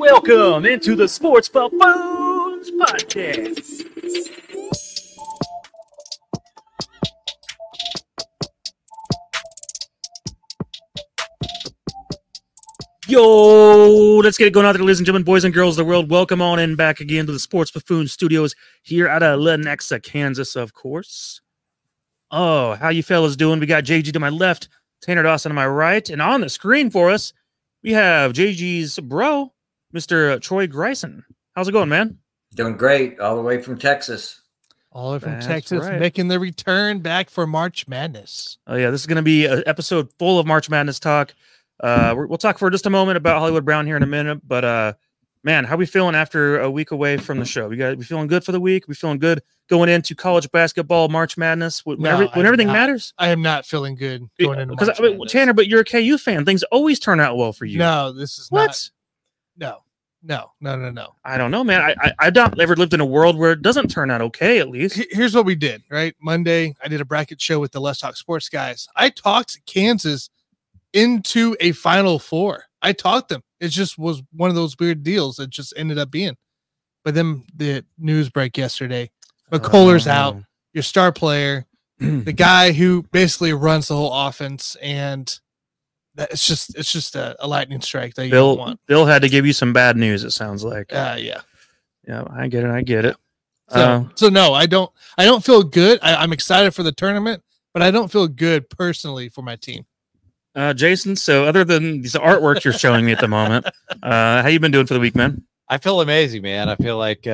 Welcome into the Sports Buffoons Podcast. Yo, let's get it going out there, ladies and gentlemen, boys and girls of the world. Welcome on in back again to the Sports Buffoon Studios here out of Lenexa, Kansas, of course. Oh, how you fellas doing? We got JG to my left, Tanner Dawson to my right, and on the screen for us, we have JG's bro, Mr. Troy Grayson. How's it going, man? Doing great, all the way from Texas. All the way from That's Texas, right. making the return back for March Madness. Oh, yeah, this is going to be an episode full of March Madness talk. We'll talk for just a moment about Hollywood Brown here in a minute, but man, how we feeling after a week away from the show? We feeling good for the week? We feeling good going into college basketball, March Madness, when everything matters? I am not feeling good going into March Madness. Tanner, but you're a KU fan. Things always turn out well for you. No, this is what? No. I don't know, man. I've not ever lived in a world where it doesn't turn out okay, at least. Here's what we did, right? Monday, I did a bracket show with the Let's Talk Sports guys. I talked Kansas into a Final Four. I talked them. It just was one of those weird deals that just ended up being. But then the news break yesterday. McCullough's out, your star player, the guy who basically runs the whole offense, and it's just a lightning strike that you don't want. Bill had to give you some bad news, it sounds like. Yeah, I get it. So no, I don't feel good. I'm excited for the tournament, but I don't feel good personally for my team. Jason, so other than these artwork you're showing me at the moment, how you been doing for the week, man? I feel amazing, man. I feel like,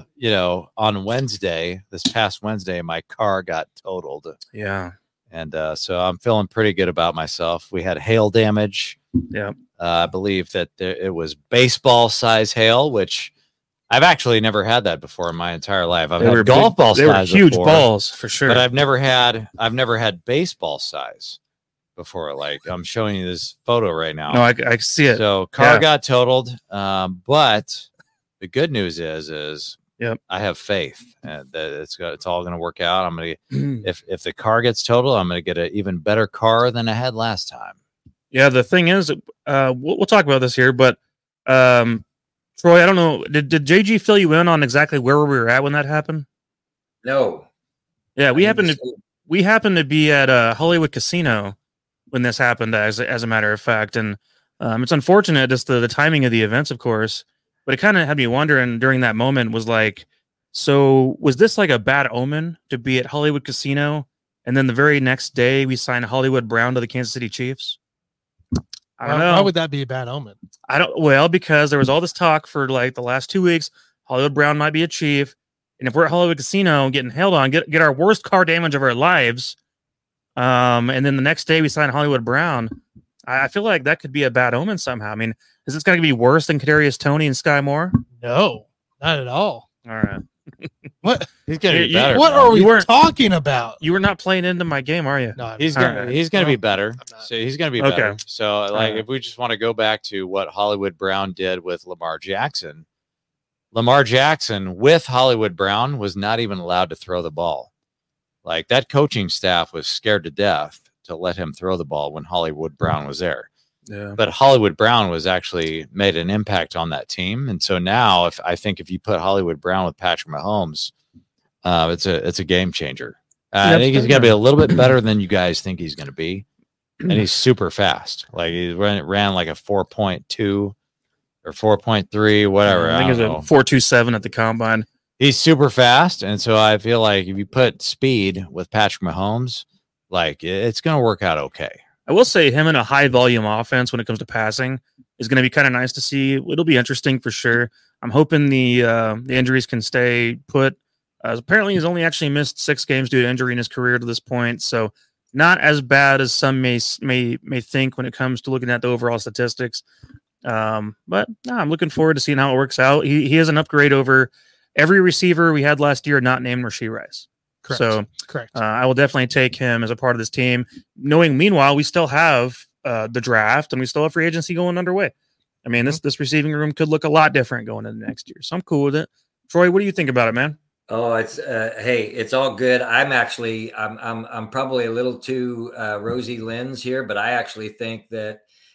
on this past Wednesday, my car got totaled. Yeah. And so I'm feeling pretty good about myself. We had hail damage. Yeah. I believe that it was baseball size hail, which I've actually never had that before in my entire life. I've had golf ball size. They were huge before, balls for sure. But I've never had baseball size before. Like I'm showing you this photo right now. No, I see it. So car got totaled. But the good news is yep, I have faith that it's all going to work out. I'm going to, if the car gets totaled, I'm going to get an even better car than I had last time. Yeah. The thing is, we'll talk about this here, but, Troy, I don't know. Did JG fill you in on exactly where we were at when that happened? No. Yeah. We happened to be at Hollywood Casino when this happened, as a matter of fact. And, it's unfortunate, just the timing of the events, of course. But it kind of had me wondering during that moment was like, so was this like a bad omen to be at Hollywood Casino? And then the very next day we signed Hollywood Brown to the Kansas City Chiefs? I don't know. Why would that be a bad omen? Because there was all this talk for like the last 2 weeks. Hollywood Brown might be a Chief. And if we're at Hollywood Casino getting held on, get our worst car damage of our lives. And then the next day we sign Hollywood Brown. I feel like that could be a bad omen somehow. I mean, is this going to be worse than Kadarius Toney and Sky Moore? No, not at all. All right. What? He's going to be better. What are we talking about? You were not playing into my game, are you? No, he's going to be better. So he's going to be better. Okay. So if we just want to go back to what Hollywood Brown did with Lamar Jackson with Hollywood Brown was not even allowed to throw the ball. Like that coaching staff was scared to death to let him throw the ball when Hollywood Brown was there. Yeah. But Hollywood Brown was actually made an impact on that team. And so now if you put Hollywood Brown with Patrick Mahomes, it's a game changer. I think he's going to be a little bit better than you guys think he's going to be. And he's super fast. Like he ran like a 4.2 or 4.3, whatever. I think it's a 4.27 at the combine. He's super fast. And so I feel like if you put speed with Patrick Mahomes, like it's going to work out okay. I will say him in a high volume offense when it comes to passing is going to be kind of nice to see. It'll be interesting for sure. I'm hoping the injuries can stay put. Apparently, he's only actually missed 6 games due to injury in his career to this point, so not as bad as some may think when it comes to looking at the overall statistics. But no, I'm looking forward to seeing how it works out. He is an upgrade over every receiver we had last year, not named Rashee Rice. Correct. So correct. I will definitely take him as a part of this team, knowing meanwhile we still have the draft and we still have free agency going underway. I mean, this receiving room could look a lot different going into next year. So I'm cool with it. Troy, what do you think about it, man? Oh, it's hey, it's all good. I'm probably a little too rosy lens here, but I actually think that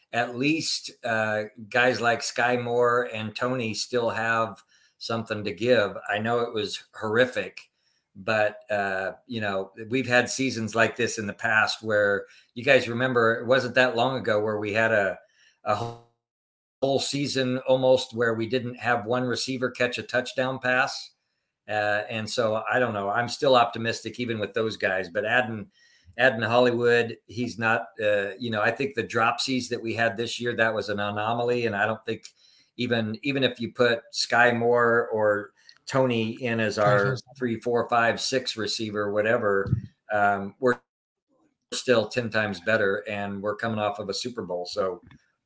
at least guys like Sky Moore and Tony still have something to give. I know it was horrific, but we've had seasons like this in the past where you guys remember it wasn't that long ago where we had a whole season almost where we didn't have one receiver catch a touchdown pass. And so I don't know. I'm still optimistic even with those guys, but adding Hollywood, he's not, I think the dropsies that we had this year, that was an anomaly. And I don't think even if you put Sky Moore or Tony in as our 3, 4, 5, 6 receiver, whatever, we're still 10 times better. And we're coming off of a Super Bowl. So,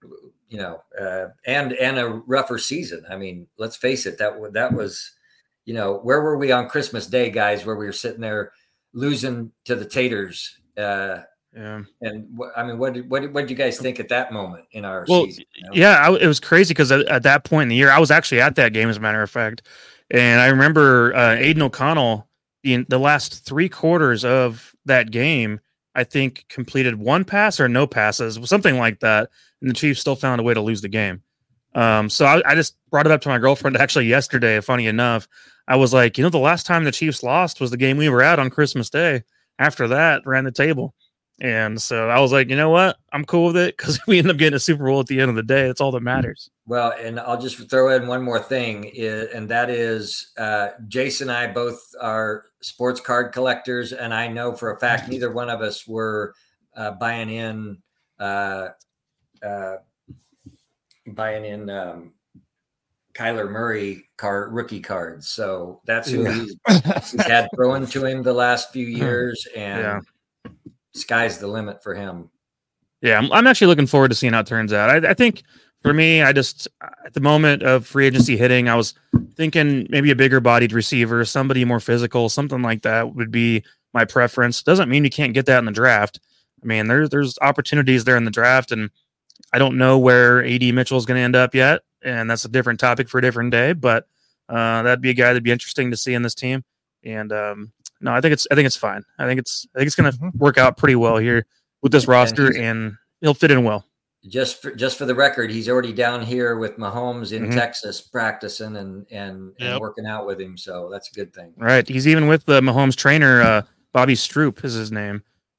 and a rougher season. I mean, let's face it, that was, where were we on Christmas Day, guys, where we were sitting there losing to the Taters? And what did you guys think at that moment in our season? Yeah, it was crazy because at that point in the year, I was actually at that game, as a matter of fact. And I remember Aiden O'Connell, the last 3 quarters of that game, I think completed 1 pass or no passes, something like that. And the Chiefs still found a way to lose the game. So I just brought it up to my girlfriend actually yesterday. Funny enough, I was like, the last time the Chiefs lost was the game we were at on Christmas Day. After that, ran the table. And so I was like, you know what? I'm cool with it because we end up getting a Super Bowl at the end of the day. That's all that matters. Well, and I'll just throw in one more thing, and that is Jason and I both are sports card collectors, and I know for a fact neither one of us were buying in Kyler Murray rookie cards. So that's who he's had thrown to him the last few years, and sky's the limit for him. Yeah, I'm actually looking forward to seeing how it turns out. I think for me, at the moment of free agency hitting, I was thinking maybe a bigger bodied receiver, somebody more physical, something like that would be my preference. Doesn't mean you can't get that in the draft. I mean, there's opportunities there in the draft, and I don't know where AD Mitchell is going to end up yet, and that's a different topic for a different day. But that'd be a guy that'd be interesting to see in this team. And no, I think it's fine. I think it's going to work out pretty well here with this roster, and he'll fit in well. Just for the record, he's already down here with Mahomes in Texas practicing and working out with him, so that's a good thing. Right, he's even with the Mahomes trainer, Bobby Stroop is his name.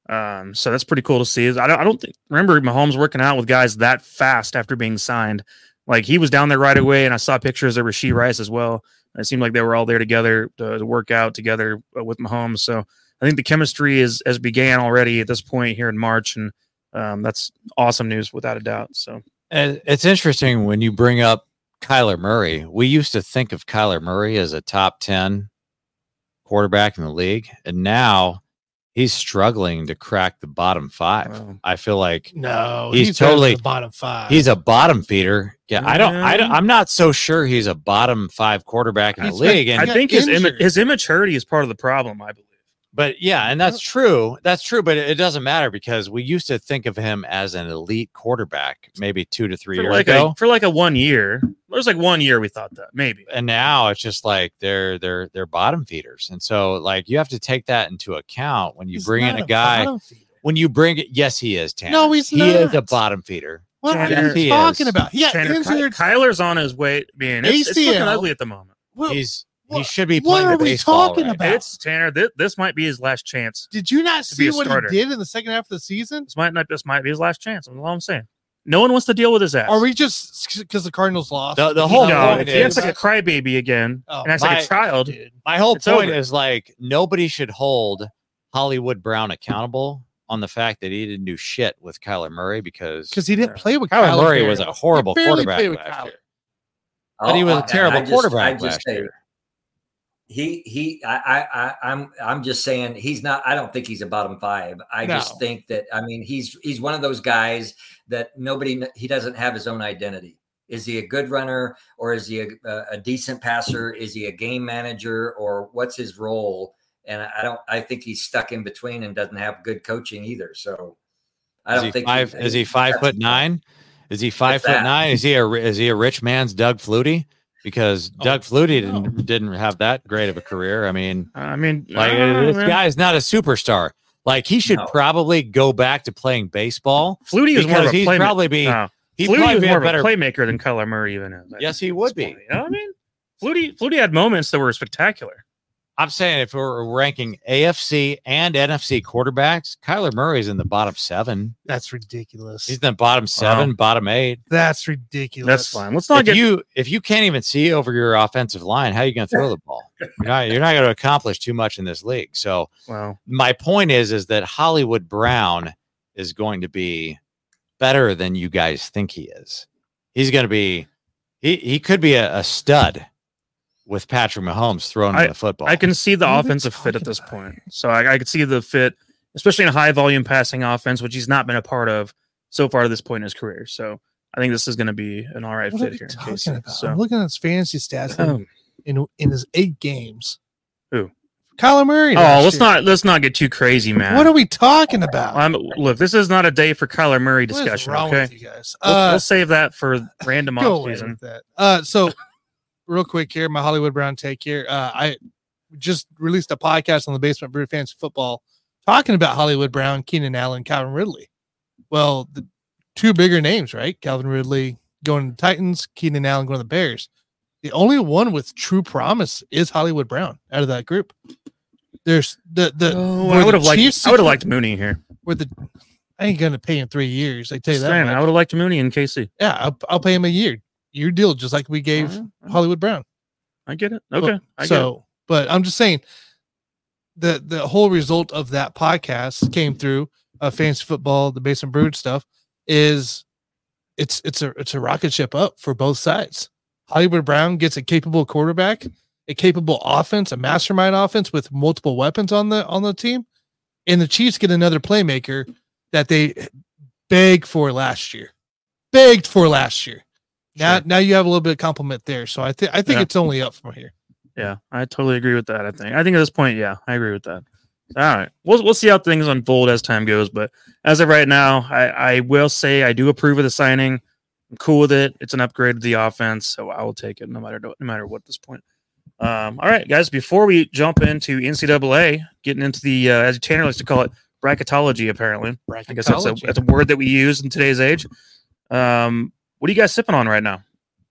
So that's pretty cool to see. I don't remember Mahomes working out with guys that fast after being signed. Like he was down there right away, and I saw pictures of Rashee Rice as well. It seemed like they were all there together to work out together with Mahomes. So I think the chemistry has began already at this point here in March, and that's awesome news without a doubt. So, and it's interesting when you bring up Kyler Murray. We used to think of Kyler Murray as a top 10 quarterback in the league, and now he's struggling to crack the bottom 5. Wow. I feel like he's totally the bottom 5. He's a bottom feeder. Yeah, I'm not so sure he's a bottom 5 quarterback in the league. And I think his immaturity is part of the problem, I believe. But yeah, and that's true. That's true, but it doesn't matter because we used to think of him as an elite quarterback maybe 2 to 3 years ago. For like a 1 year. There's like 1 year we thought that, maybe. And now it's just like they're bottom feeders. And so like you have to take that into account when you bring in a guy. When you bring it, yes, he is, Tanner. No, he's not. He is a bottom feeder. What are you talking about? Yeah, Kyler's on his way being it's looking ugly at the moment. Well, he should be playing the baseball. What are we talking about? It's Tanner. This might be his last chance. Did you not see what he did in the second half of the season? This might be his last chance. That's all I'm saying. No one wants to deal with his ass. Are we just because the Cardinals lost? The whole point he acts like a crybaby again, and acts like a child. Dude. My whole point is like nobody should hold Hollywood Brown accountable on the fact that he didn't do shit with Kyler Murray because he didn't play with Kyler Murray. Was a horrible quarterback last year. But he was a terrible quarterback last year. I'm just saying he's not. I don't think he's a bottom 5. I just think that he's one of those guys that he doesn't have his own identity. Is he a good runner or is he a decent passer? Is he a game manager or what's his role? And I think he's stuck in between and doesn't have good coaching either. So I don't think is he 5'9"? Is he 5'9"? Is he a rich man's Doug Flutie? Because Doug Flutie didn't have that great of a career. This guy's not a superstar. Like he should probably go back to playing baseball. Flutie is more of a he'd probably be He'd Flutie probably was be more a better. of a playmaker than Kyler Murray even is. Yes, he would be. You know what I mean? Flutie had moments that were spectacular. I'm saying if we're ranking AFC and NFC quarterbacks, Kyler Murray's in the bottom 7. That's ridiculous. He's in the bottom 7, bottom 8. That's ridiculous. That's fine. Let's not get If you can't even see over your offensive line, how are you going to throw the ball? You're not going to accomplish too much in this league. So my point is that Hollywood Brown is going to be better than you guys think he is. He's going to be he could be a stud with Patrick Mahomes throwing the football. I can see the offensive fit at this point. So I could see the fit, especially in a high volume passing offense, which he's not been a part of so far to this point in his career. So I think this is going to be an all right fit here. So I'm looking at his fantasy stats in his 8 games. Who? Kyler Murray. Let's not get too crazy, man. What are we talking about? Look, this is not a day for Kyler Murray discussion. What is wrong okay, with you guys? We'll save that for random go offseason. With that. So real quick here, my Hollywood Brown take here. I just released a podcast on the Basement Brew Fantasy Football talking about Hollywood Brown, Keenan Allen, Calvin Ridley. Well, the 2 bigger names, right? Calvin Ridley going to the Titans, Keenan Allen going to the Bears. The only one with true promise is Hollywood Brown out of that group. There's I would have liked Mooney here. I ain't gonna pay him 3 years. I tell you that. I would have liked Mooney in KC. Yeah, I'll pay him a year deal, just like we gave Hollywood Brown. I get it. Okay. But I'm just saying the whole result of that podcast came through fantasy football, the Basement Brood stuff is it's a rocket ship up for both sides. Hollywood Brown gets a capable quarterback, a capable offense, a mastermind offense with multiple weapons on the team, and the Chiefs get another playmaker that they begged for last year. Now you have a little bit of compliment there. So I think it's only up from here. Yeah, I totally agree with that. I think at this point, yeah, I agree with that. All right, we'll see how things unfold as time goes. But as of right now, I will say I do approve of the signing. I'm cool with it. It's an upgrade to the offense, so I will take it no matter what at this point. All right, guys. Before we jump into NCAA, getting into the as Tanner likes to call it, bracketology. Apparently, I guess that's a word that we use in today's age. What are you guys sipping on right now?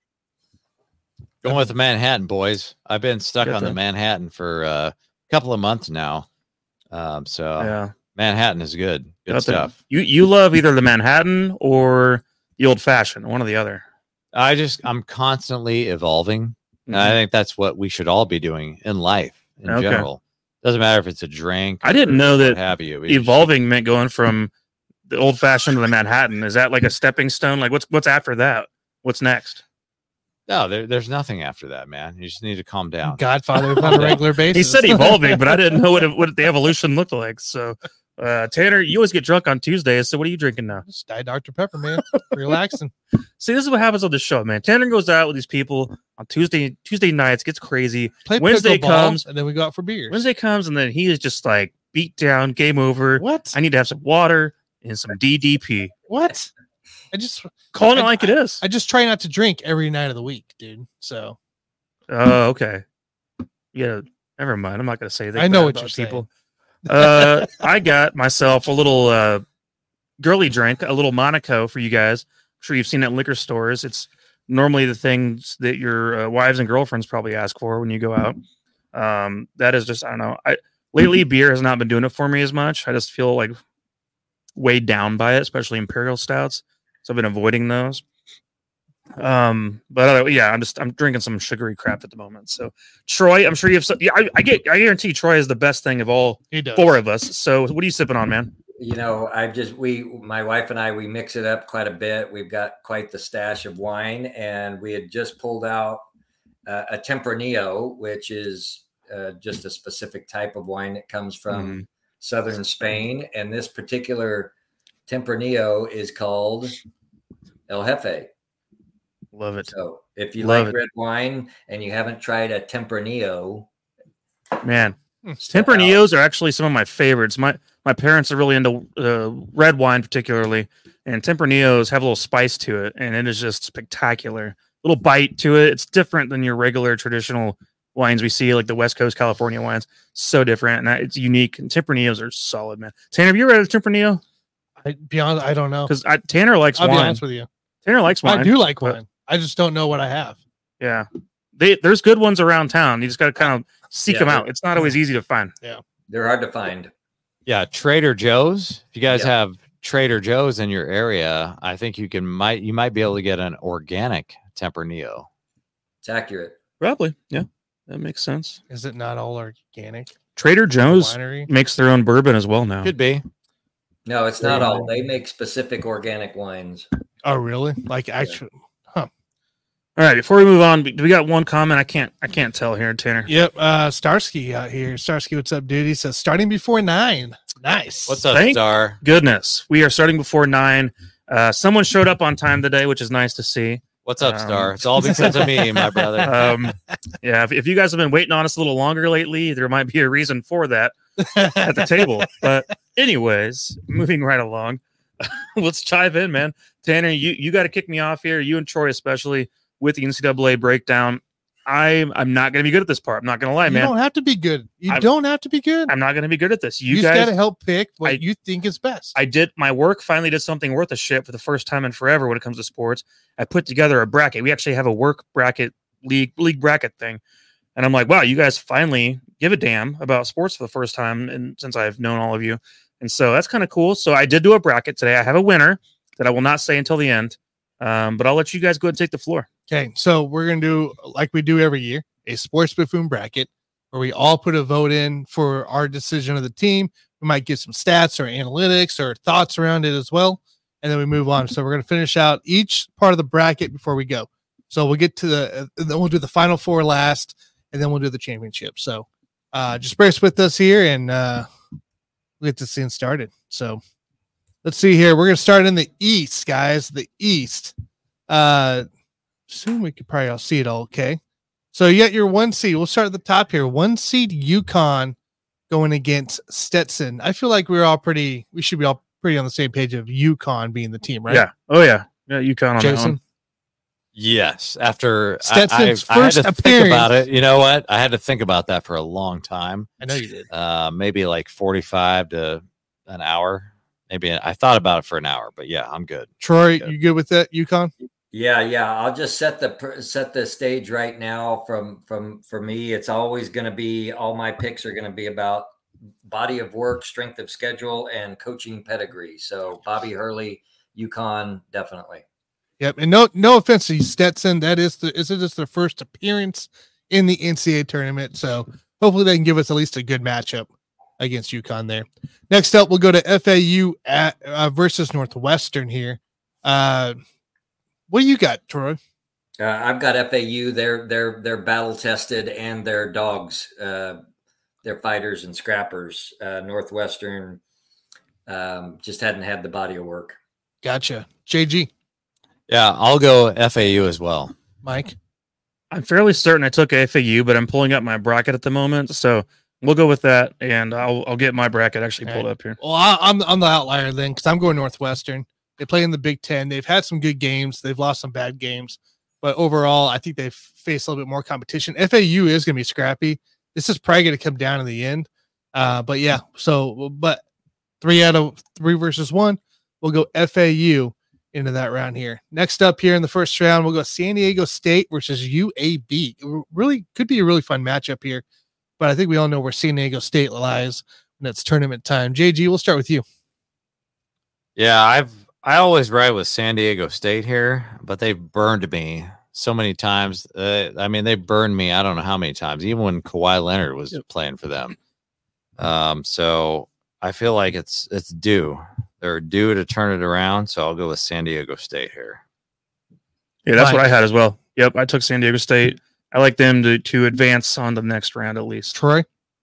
Going with the Manhattan, boys. I've been stuck on the Manhattan for a couple of months now. Manhattan is good. Good stuff. You love either the Manhattan or the old fashioned, one or the other. I'm constantly evolving. Mm-hmm. And I think that's what we should all be doing in life in general. Doesn't matter if it's a drink. I didn't know that evolving meant going from the old fashioned to the Manhattan. Is that like a stepping stone? Like what's after that? What's next? No, there's nothing after that, man. You just need to calm down. Godfather on a regular basis. He said evolving, but I didn't know what the evolution looked like. So, Tanner, you always get drunk on Tuesdays. So what are you drinking now? Just Diet Dr. Pepper, man. Relaxing. See, this is what happens on the show, man. Tanner goes out with these people on Tuesday nights, gets crazy. Wednesday comes, and then we go out for beers. Wednesday comes, and then he is just like beat down, game over. What? I need to have some water and some DDP. What? I just calling it like it is. I just try not to drink every night of the week, dude. So, okay, yeah. Never mind. I'm not going to say that. I know what you're people. I got myself a little girly drink, a little Monaco for you guys. I'm sure you've seen it in liquor stores. It's normally the things that your wives and girlfriends probably ask for when you go out. That is just, I don't know. Lately beer has not been doing it for me as much. I just feel like weighed down by it, especially imperial stouts. So I've been avoiding those. I'm drinking some sugary crap at the moment. So Troy, I'm sure you have some. Yeah, I guarantee Troy is the best thing of all 4 of us. So what are you sipping on, man? You know, my wife and I, we mix it up quite a bit. We've got quite the stash of wine, and we had just pulled out a Tempranillo, which is just a specific type of wine that comes from southern Spain. And this particular Tempranillo is called El Jefe. Love it. So if you like red wine and you haven't tried a Tempranillo, man, Tempranillos are actually some of my favorites. My parents are really into red wine particularly, and Tempranillos have a little spice to it, and it is just spectacular. Little bite to it. It's different than your regular traditional wines we see, like the West Coast California wines. So different, and it's unique. And Tempranillos are solid, man. Tanner, have you ever had a Tempranillo? I don't know, because Tanner likes wine. I'll be honest with you. Tanner likes wine. I do like but- wine. I just don't know what I have. Yeah. There's good ones around town. You just got to kind of seek Yeah, them out. It's not always easy to find. They're hard to find. Yeah, Trader Joe's. If you guys Yep. have Trader Joe's in your area, I think you might be able to get an organic Tempranillo. It's accurate. Probably. Yeah. That makes sense. Is it not all organic? Trader Joe's Winery? makes their own bourbon as well now. Could be. No, it's not all. They make specific organic wines. Oh, really? Like actually? All right, before we move on, we got one comment. I can't tell here, Tanner. Yep. Starsky out here. Starsky, what's up, dude? He says starting before 9. Nice. What's up, Thank Star? Goodness, we are starting before 9. Someone showed up on time today, which is nice to see. What's up, Star? It's all because of me, my brother. Yeah, if you guys have been waiting on us a little longer lately, there might be a reason for that at the table. But anyways, moving right along, let's chive in, man. Tanner, you got to kick me off here. You and Troy especially with the NCAA breakdown. I'm not going to be good at this part. I'm not going to lie, You man. don't have to be good. Don't have to be good. I'm not going to be good at this. You You just got guys, to help pick what you think is best. I did my work. Finally, did something worth a shit for the first time in forever when it comes to sports. I put together a bracket. We actually have a work bracket league bracket thing, and I'm like, wow, you guys finally give a damn about sports for the first time, and since I've known all of you, and so that's kind of cool. So I did do a bracket today. I have a winner that I will not say until the end, but I'll let you guys go ahead and take the floor. Okay, so we're going to do like we do every year, a sports buffoon bracket where we all put a vote in for our decision of the team. We might get some stats or analytics or thoughts around it as well, and then we move on. So we're going to finish out each part of the bracket before we go. So we'll get to then we'll do the final 4 last, and then we'll do the championship. So just brace with us here, and we'll get this thing started. So let's see here. We're going to start in the East, guys. The East. Soon we could probably all see it all. Okay. So you got your 1 seed. We'll start at the top here. 1 seed UConn going against Stetson. I feel like we should be all pretty on the same page of UConn being the team, right? Yeah. Oh yeah. Yeah. UConn on that Jason. one. Yes. After Stetson's I had first to think appearance. about it. You know what? I had to think about that for a long time. I know you did. Maybe like 45 to an hour. Maybe I thought about it for an hour, but yeah, I'm good. Troy, Good. you good with that? UConn? Yeah. I'll just set the stage right now. For me, it's always going to be, all my picks are going to be about body of work, strength of schedule, and coaching pedigree. So Bobby Hurley, UConn, definitely. Yep. And no offense to Stetson. Is it just their first appearance in the NCAA tournament? So hopefully they can give us at least a good matchup against UConn there. Next up, we'll go to FAU versus Northwestern here. What do you got, Troy? I've got FAU. They're battle tested and they're dogs. They're fighters and scrappers. Northwestern just hadn't had the body of work. Gotcha. JG, Yeah, I'll go FAU as well. Mike. I'm fairly certain I took FAU, but I'm pulling up my bracket at the moment, so we'll go with that, and I'll get my bracket actually pulled up here. Well, I'm the outlier then because I'm going Northwestern. They play in the Big Ten. They've had some good games. They've lost some bad games, but overall, I think they've faced a little bit more competition. FAU is going to be scrappy. This is probably going to come down in the end. But yeah, but 3 out of 3 versus 1, we'll go FAU into that round here. Next up here in the first round, we'll go San Diego State versus UAB. It really could be a really fun matchup here, but I think we all know where San Diego State lies when it's tournament time. JG, we'll start with you. Yeah, I always ride with San Diego State here, but they've burned me so many times. I mean, they burned me I don't know how many times, even when Kawhi Leonard was playing for them. So I feel like it's due. They're due to turn it around, so I'll go with San Diego State here. Yeah, that's Mike. what I had as well. Yep, I took San Diego State. I like them to advance on the next round at least. Troy?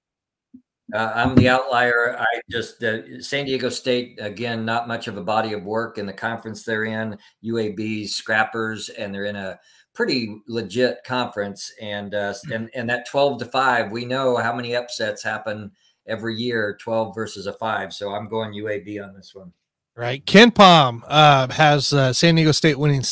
I'm the outlier. I just San Diego State, again, not much of a body of work in the conference they're in. UAB's scrappers, and they're in a pretty legit conference. And that 12-5, we know how many upsets happen every year, 12 versus a 5. So I'm going UAB on this one. Right. Ken Palm has San Diego State winning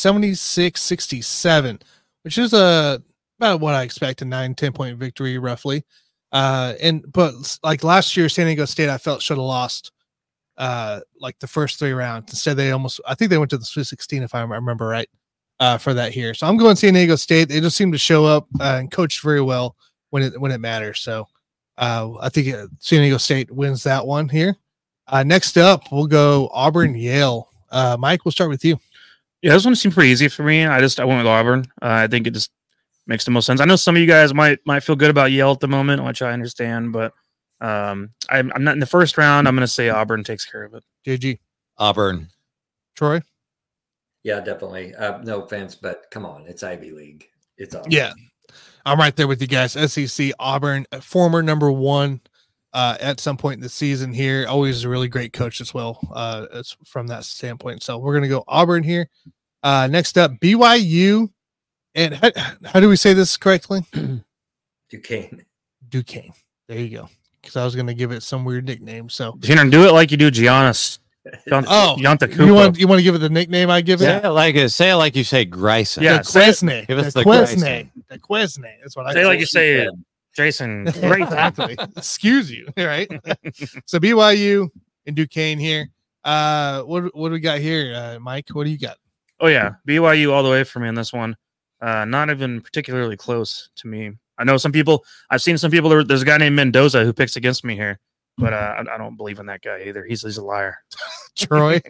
76-67, which is about what I expect, a 9-10 point victory roughly. But like last year, San Diego State, I felt should have lost like the first 3 rounds. Instead, I think they went to the Sweet 16 if I remember right, for that here. So I'm going San Diego State. They just seem to show up and coach very well when it matters. So I think San Diego State wins that one here. Next up, we'll go Auburn Yale. Mike, we'll start with you. Yeah, this one seemed pretty easy for me. I went with Auburn. I think it just makes the most sense. I know some of you guys might feel good about Yale at the moment, which I understand, but I'm not in the first round. I'm going to say Auburn takes care of it. JG. Auburn. Troy. Yeah, definitely. No offense, but come on, it's Ivy League. It's Auburn. Yeah, I'm right there with you guys. SEC Auburn, former number 1 at some point in the season here. Always a really great coach as well, as from that standpoint. So we're going to go Auburn here. Next up, BYU. And how do we say this correctly? Duquesne. There you go. Because I was going to give it some weird nickname. So do it like you do Giannis. Yonta you want to give it the nickname I give it? Say it like you say Grayson. Yeah, Quesnay. Give us the Quesnay. The Quesnay. That's what I say. Like you say, Jason. Exactly. Excuse you. Right. So BYU and Duquesne here. What do we got here, Mike? What do you got? Oh yeah, BYU all the way for me in this one. Not even particularly close to me. I know some people. I've seen some people. There's a guy named Mendoza who picks against me here, but I don't believe in that guy either. He's a liar. Troy.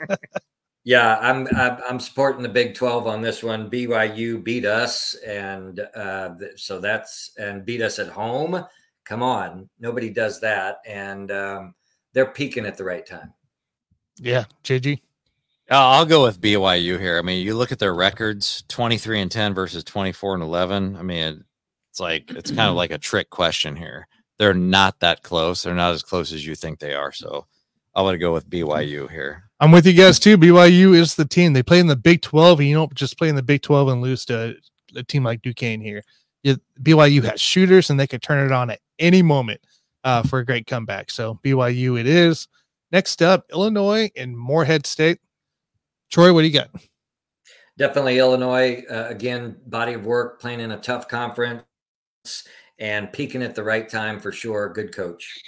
Yeah, I'm supporting the Big 12 on this one. BYU beat us, and so beat us at home. Come on, nobody does that, and they're peaking at the right time. Yeah, JG. I'll go with BYU here. I mean, you look at their records: 23-10 versus 24-11. I mean, it's kind of like a trick question here. They're not that close. They're not as close as you think they are. So I want to go with BYU here. I'm with you guys too. BYU is the team. They play in the Big 12, and you don't just play in the Big 12 and lose to a team like Duquesne here. BYU has shooters, and they can turn it on at any moment for a great comeback. So BYU it is. Next up, Illinois and Morehead State. Troy, what do you got? Definitely Illinois. Again, body of work, playing in a tough conference and peaking at the right time for sure. Good coach.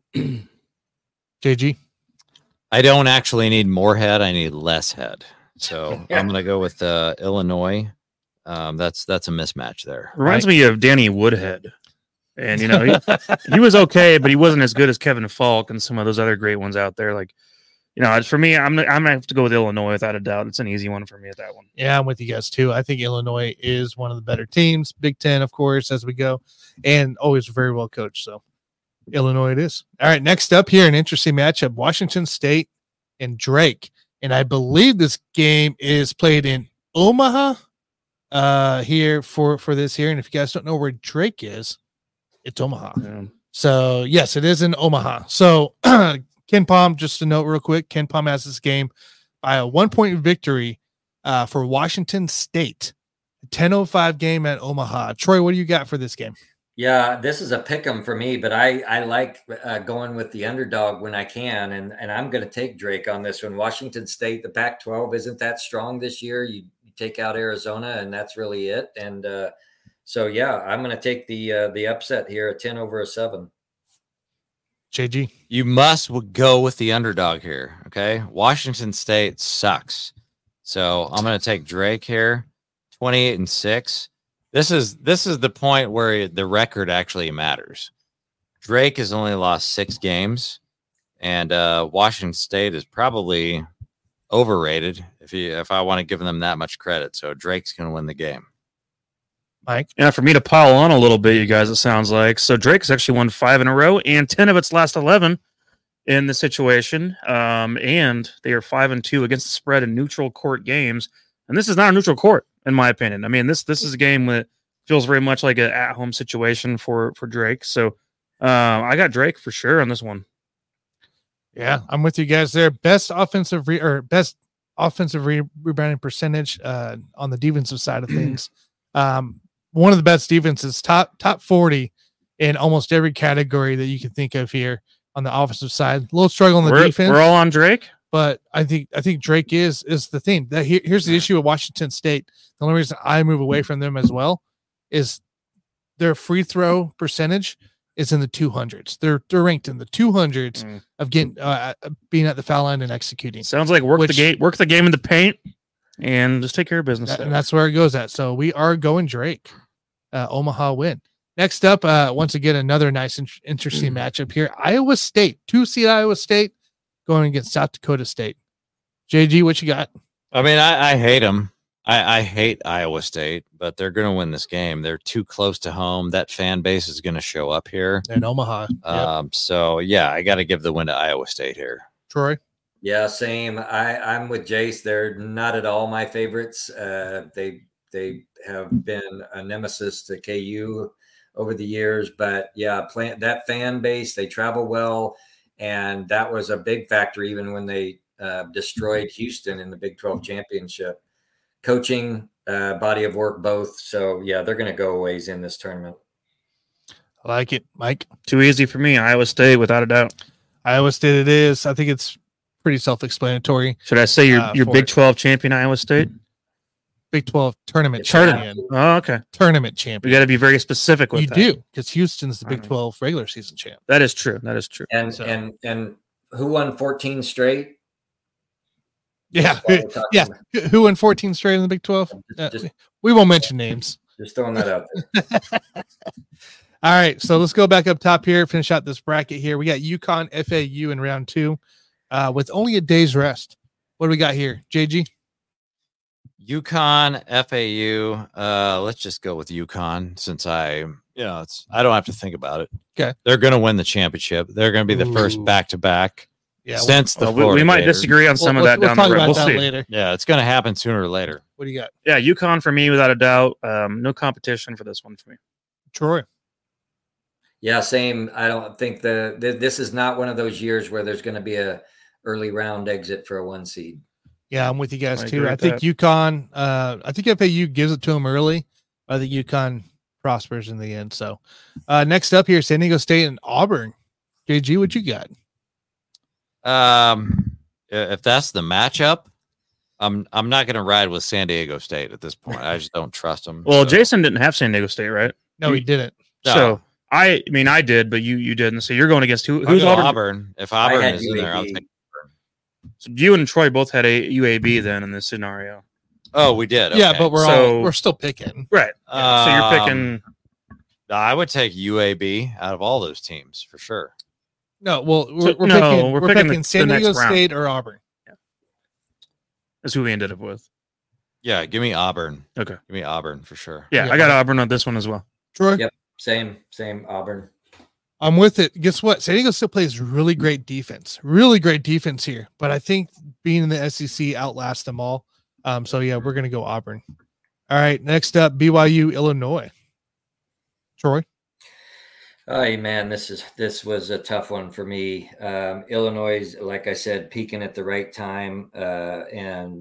JG. I don't actually need more head. I need less head. So I'm going to go with Illinois. That's a mismatch there. Reminds me of Danny Woodhead. And, he was okay, but he wasn't as good as Kevin Falk and some of those other great ones out there. Like, for me, I'm going to have to go with Illinois without a doubt. It's an easy one for me at that one. Yeah, I'm with you guys too. I think Illinois is one of the better teams. Big Ten, of course, as we go, and always very well coached. So Illinois it is. All right, next up here, an interesting matchup, Washington State and Drake. And I believe this game is played in Omaha here for this here. And if you guys don't know where Drake is, it's Omaha. Yeah. So, yes, it is in Omaha. So, Ken Palm, just a note real quick, Ken Palm has this game by a 1-point victory for Washington State. 10:05 game at Omaha. Troy, what do you got for this game? Yeah, this is a pick 'em for me, but I like going with the underdog when I can, and I'm going to take Drake on this one. Washington State, the Pac-12 isn't that strong this year. You take out Arizona, and that's really it. And so, yeah, I'm going to take the upset here, a 10/7. JG. You must go with the underdog here. Okay. Washington State sucks. So I'm going to take Drake here, 28-6. This is the point where the record actually matters. Drake has only lost 6 games, and Washington State is probably overrated if I want to give them that much credit. So Drake's going to win the game. Mike? Yeah, for me to pile on a little bit, you guys, it sounds like. So Drake's actually won 5 in a row and 10 of its last 11 in the situation. And they are 5-2 against the spread in neutral court games. And this is not a neutral court, in my opinion. I mean, this is a game that feels very much like an at-home situation for Drake. So I got Drake for sure on this one. Yeah, I'm with you guys there. Best offensive rebounding percentage on the defensive side of things. One of the best defenses, top 40 in almost every category that you can think of here on the offensive side. A little struggle on the defense. We're all on Drake, but I think Drake is the thing. Here's the issue with Washington State. The only reason I move away from them as well is their free throw percentage is in the 200s. They're ranked in the 200s of getting being at the foul line and executing. Sounds like work the game in the paint, and just take care of business. And that's where it goes at. So we are going Drake. Omaha win. Next up, once again, another nice, interesting matchup here. Iowa State, 2-seed Iowa State going against South Dakota State. JG, what you got? I mean, I hate them. I hate Iowa State, but they're going to win this game. They're too close to home. That fan base is going to show up here. In Omaha. So, yeah, I got to give the win to Iowa State here. Troy? Yeah, same. I'm with Jace. They're not at all my favorites. They have been a nemesis to KU over the years, but yeah, that fan base, they travel well, and that was a big factor even when they destroyed Houston in the Big 12 championship. Coaching, body of work, both. So yeah, they're going to go a ways in this tournament. I like it, Mike. Too easy for me. Iowa State, without a doubt. Iowa State it is. I think it's pretty self-explanatory. Should I say your Big 12 champion, Iowa State? Big 12 tournament champion. Oh, okay. Tournament champion. We got to be very specific with that. You do, because Houston's the Big 12 regular season champ. That is true. And who won 14 straight? Yeah. Yeah. Who won 14 straight in the Big 12? We won't mention names. Just throwing that out there. All right. So let's go back up top here, finish out this bracket here. We got UConn FAU in round 2 with only a day's rest. What do we got here? JG? UConn, FAU. Let's just go with UConn since I don't have to think about it. Okay. They're going to win the championship. They're going to be the first back-to-back since the Florida we might Gators. disagree on some of that down the road. We'll see. Later. Yeah, it's going to happen sooner or later. What do you got? Yeah, UConn for me, without a doubt. No competition for this one for me. Troy? Yeah, same. I don't think this is not one of those years where there's going to be a early round exit for a 1 seed. Yeah, I'm with you guys too. I think UConn, I think FAU gives it to them early. I think UConn prospers in the end. So next up here, San Diego State and Auburn. JG, what you got? If that's the matchup, I'm not going to ride with San Diego State at this point. I just don't trust them. Well, Jason didn't have San Diego State, right? No, he didn't. No. So I mean, I did, but you didn't. So you're going against who's Auburn? Auburn. If Auburn is in there, I'll take Auburn. So you and Troy both had a UAB then in this scenario. Oh, we did. Yeah, Okay. but we're still picking. Right. So you're picking. I would take UAB out of all those teams for sure. No, well, we're picking San Diego State or Auburn. Yeah. That's who we ended up with. Yeah, give me Auburn. Okay. Give me Auburn for sure. Yeah, I got Auburn on this one as well. Troy? Yep. Same Auburn. I'm with it. Guess what? San Diego still plays really great defense. Really great defense here. But I think being in the SEC outlasts them all. So, yeah, we're going to go Auburn. All right, next up, BYU, Illinois. Troy? Oh, man, this was a tough one for me. Illinois, like I said, peaking at the right time. And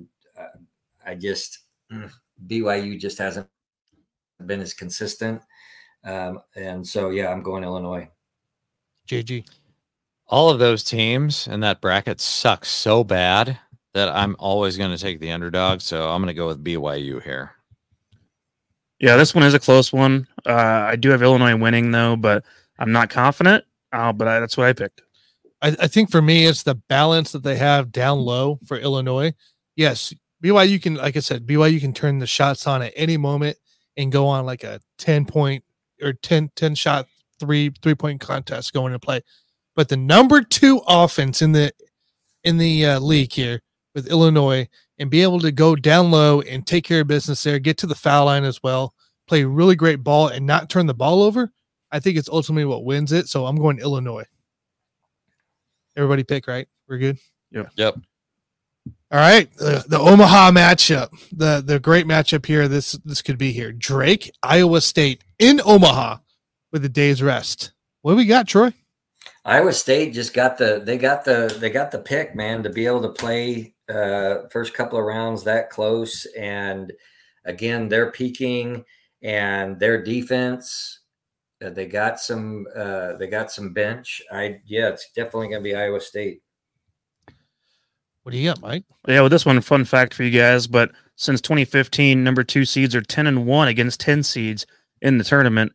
BYU just hasn't been as consistent. And so, yeah, I'm going Illinois. JG. All of those teams in that bracket suck so bad that I'm always going to take the underdog. So I'm going to go with BYU here. Yeah, this one is a close one. I do have Illinois winning, though, but I'm not confident. That's what I picked. I think for me, it's the balance that they have down low for Illinois. Yes, BYU can, like I said, BYU can turn the shots on at any moment and go on like a 10-point or 10 shot three-point contest going to play. But the number 2 offense in the league here with Illinois and be able to go down low and take care of business there, get to the foul line as well, play really great ball and not turn the ball over, I think it's ultimately what wins it. So I'm going Illinois. Everybody pick, right? We're good? Yep. All right. The Omaha matchup, the great matchup here. This could be here. Drake, Iowa State in Omaha with a day's rest. What do we got, Troy? Iowa State just got the pick, man, to be able to play first couple of rounds that close. And again, they're peaking and their defense, they got some bench. It's definitely going to be Iowa State. What do you got, Mike? Yeah, well, this one, fun fact for you guys, but since 2015, number 2 seeds are 10-1 against 10 seeds in the tournament.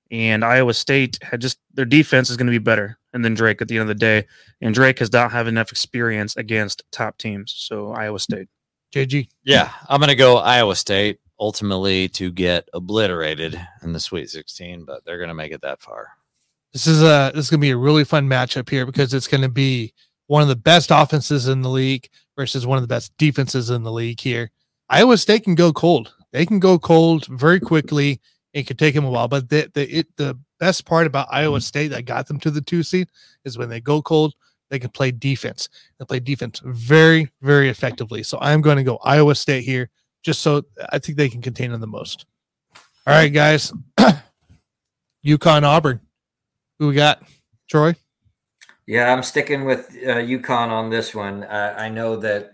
And Iowa State had just their defense is going to be better, and then Drake at the end of the day. And Drake has not have enough experience against top teams. So Iowa State. JG. Yeah, I'm going to go Iowa State ultimately to get obliterated in the Sweet 16, but they're going to make it that far. This is going to be a really fun matchup here because it's going to be one of the best offenses in the league versus one of the best defenses in the league here. Iowa State can go cold. They can go cold very quickly. It could take them a while, but the best part about Iowa State that got them to the 2 seed is when they go cold, they can play defense. They play defense very, very effectively. So I'm going to go Iowa State here, just so I think they can contain them the most. All right, guys. UConn Auburn. Who we got? Troy? Yeah, I'm sticking with UConn on this one. I know that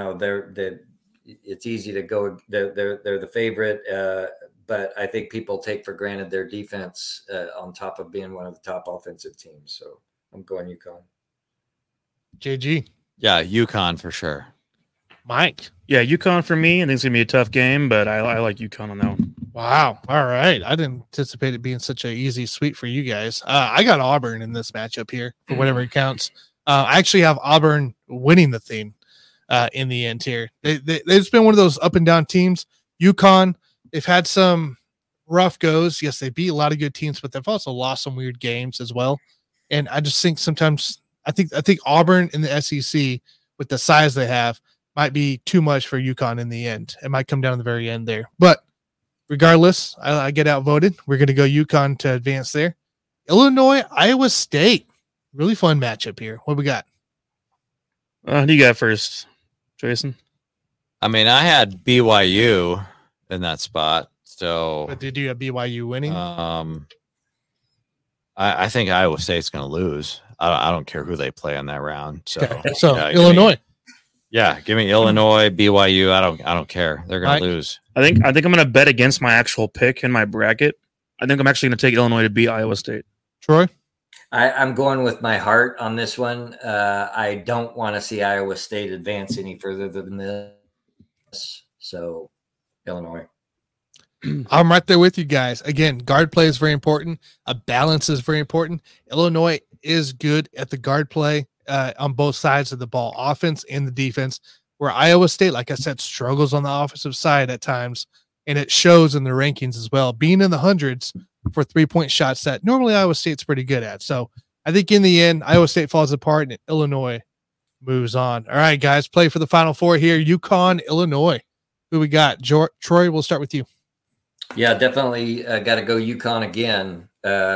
it's easy to go. They're the favorite, but I think people take for granted their defense on top of being one of the top offensive teams. So I'm going UConn. JG? Yeah, UConn for sure. Mike? Yeah, UConn for me. I think it's going to be a tough game, but I like UConn on that one. Wow. All right. I didn't anticipate it being such an easy sweep for you guys. I got Auburn in this matchup here for whatever it counts. I actually have Auburn winning the thing in the end here. They've been one of those up and down teams. UConn, they've had some rough goes. Yes, they beat a lot of good teams, but they've also lost some weird games as well. And I just think sometimes I think Auburn in the SEC with the size they have might be too much for UConn in the end. It might come down to the very end there. But regardless, I get outvoted. We're going to go UConn to advance there. Illinois, Iowa State. Really fun matchup here. What we got? Who do you got first, Jason? I mean, I had BYU in that spot. So, But did you have BYU winning? I think Iowa State's going to lose. I don't care who they play in that round. So, so Illinois. Give me Illinois, BYU. I don't care. They're going to lose. I think I'm going to bet against my actual pick in my bracket. I think I'm actually going to take Illinois to beat Iowa State. Troy? I'm going with my heart on this one. I don't want to see Iowa State advance any further than this. So, Illinois. I'm right there with you guys. Again, guard play is very important. A balance is very important. Illinois is good at the guard play on both sides of the ball, offense and the defense, where Iowa State, like I said, struggles on the offensive side at times, and it shows in the rankings as well, being in the hundreds for 3-point shots that normally Iowa State's pretty good at. So I think in the end, Iowa State falls apart and Illinois moves on. All right, guys, play for the Final Four here. UConn, Illinois. Who we got? Troy, we'll start with you. Yeah, definitely got to go UConn again.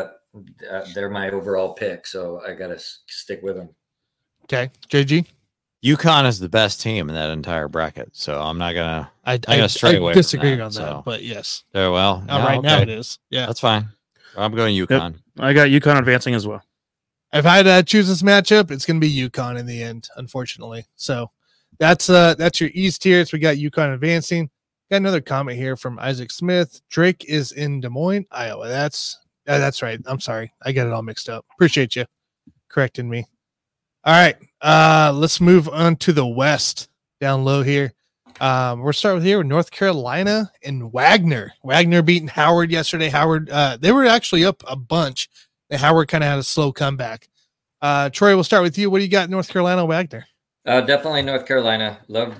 They're my overall pick, so I got to stick with them. Okay, JG. UConn is the best team in that entire bracket, so I'm not gonna. I stray away. Disagree from on that, so. but yes. Very well. Now it is. Yeah, that's fine. I'm going UConn. Yep. I got UConn advancing as well. If I had to choose this matchup, it's going to be UConn in the end, unfortunately. So that's your East tiers. We got UConn advancing. Got another comment here from Isaac Smith. Drake is in Des Moines, Iowa. That's right. I'm sorry. I got it all mixed up. Appreciate you correcting me. All right. Let's move on to the West down low here. We'll start with North Carolina and Wagner. Wagner beating Howard yesterday. Howard, they were actually up a bunch. And Howard kind of had a slow comeback. Troy, we'll start with you. What do you got, North Carolina, Wagner? Definitely North Carolina. Love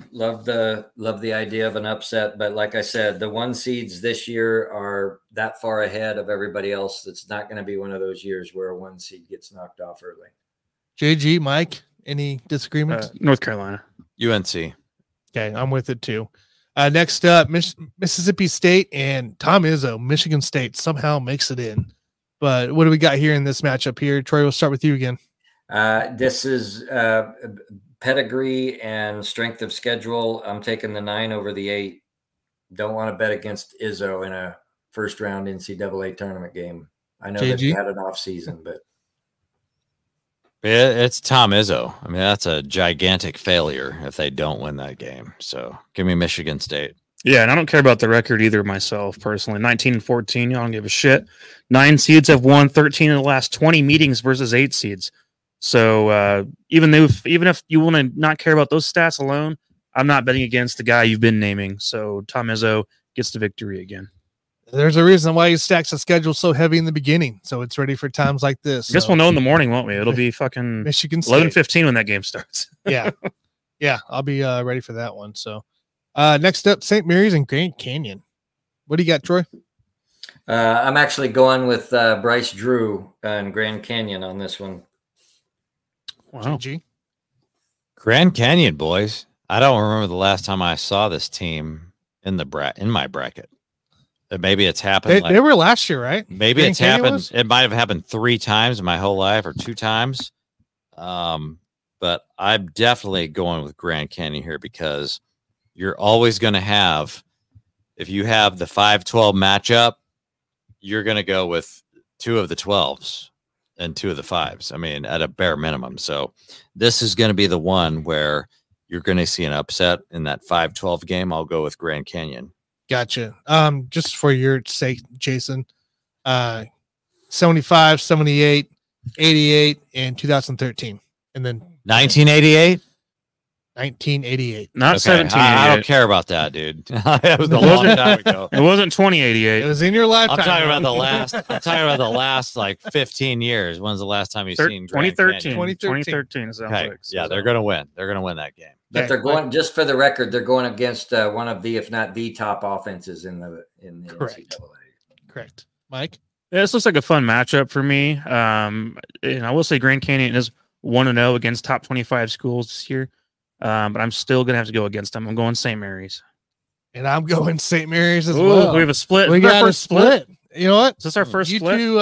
the idea of an upset, but like I said, the 1 seeds this year are that far ahead of everybody else. It's not going to be one of those years where a 1 seed gets knocked off early. JG, Mike, any disagreements? North Carolina. UNC. Okay, I'm with it too. Next up, Mississippi State and Tom Izzo. Michigan State somehow makes it in. But what do we got here in this matchup here? Troy, we'll start with you again. This is pedigree and strength of schedule. I'm taking the 9 over the 8. Don't want to bet against Izzo in a first round NCAA tournament game. I know that he had an off season, but it's Tom Izzo. I mean, that's a gigantic failure if they don't win that game. So give me Michigan State. Yeah, and I don't care about the record either myself personally. 19-14, y'all don't give a shit. 9 seeds have won 13 in the last 20 meetings versus 8 seeds. So even if you want to not care about those stats alone, I'm not betting against the guy you've been naming. So Tom Izzo gets the victory again. There's a reason why he stacks the schedule so heavy in the beginning, so it's ready for times like this. I guess we'll know in the morning, won't we? It'll be fucking Michigan State. 11:15 when that game starts. Yeah. I'll be ready for that one. So, next up, St. Mary's and Grand Canyon. What do you got, Troy? I'm actually going with Bryce Drew and Grand Canyon on this one. Wow. GG. Grand Canyon, boys. I don't remember the last time I saw this team in my bracket. Maybe it's happened. They were last year, right? Maybe Grand it's Canyon happened. was? It might have happened 3 times in my whole life, or 2 times. But I'm definitely going with Grand Canyon here because you're always going to have, if you have the 5-12 matchup, you're going to go with 2 of the 12s and 2 of the 5s. I mean, at a bare minimum. So this is going to be the one where you're going to see an upset in that 5-12 game. I'll go with Grand Canyon. Gotcha. Just for your sake, Jason, 75, 78, 88, and 2013. And then 1988? 1988. Not Okay, 1788. I don't care about that, dude. That was a long time ago. It wasn't It 2088. was in your lifetime. I'm talking about the last like 15 years. When's the last time you've seen Grand 2013. Canyon? 2013 is Okay. Yeah, they're gonna win. They're gonna win that game. But Okay, they're going, just for the record, they're going against one of the, if not the top offenses in the Correct. NCAA. Correct. Mike? Yeah, this looks like a fun matchup for me. And I will say Grand Canyon is 1-0 against top 25 schools this year. But I'm still gonna have to go against them. I'm going St. Mary's. And I'm going St. Mary's as Ooh, well. we have a split. We Is this our got a first split. You know what? Is this our first You split? two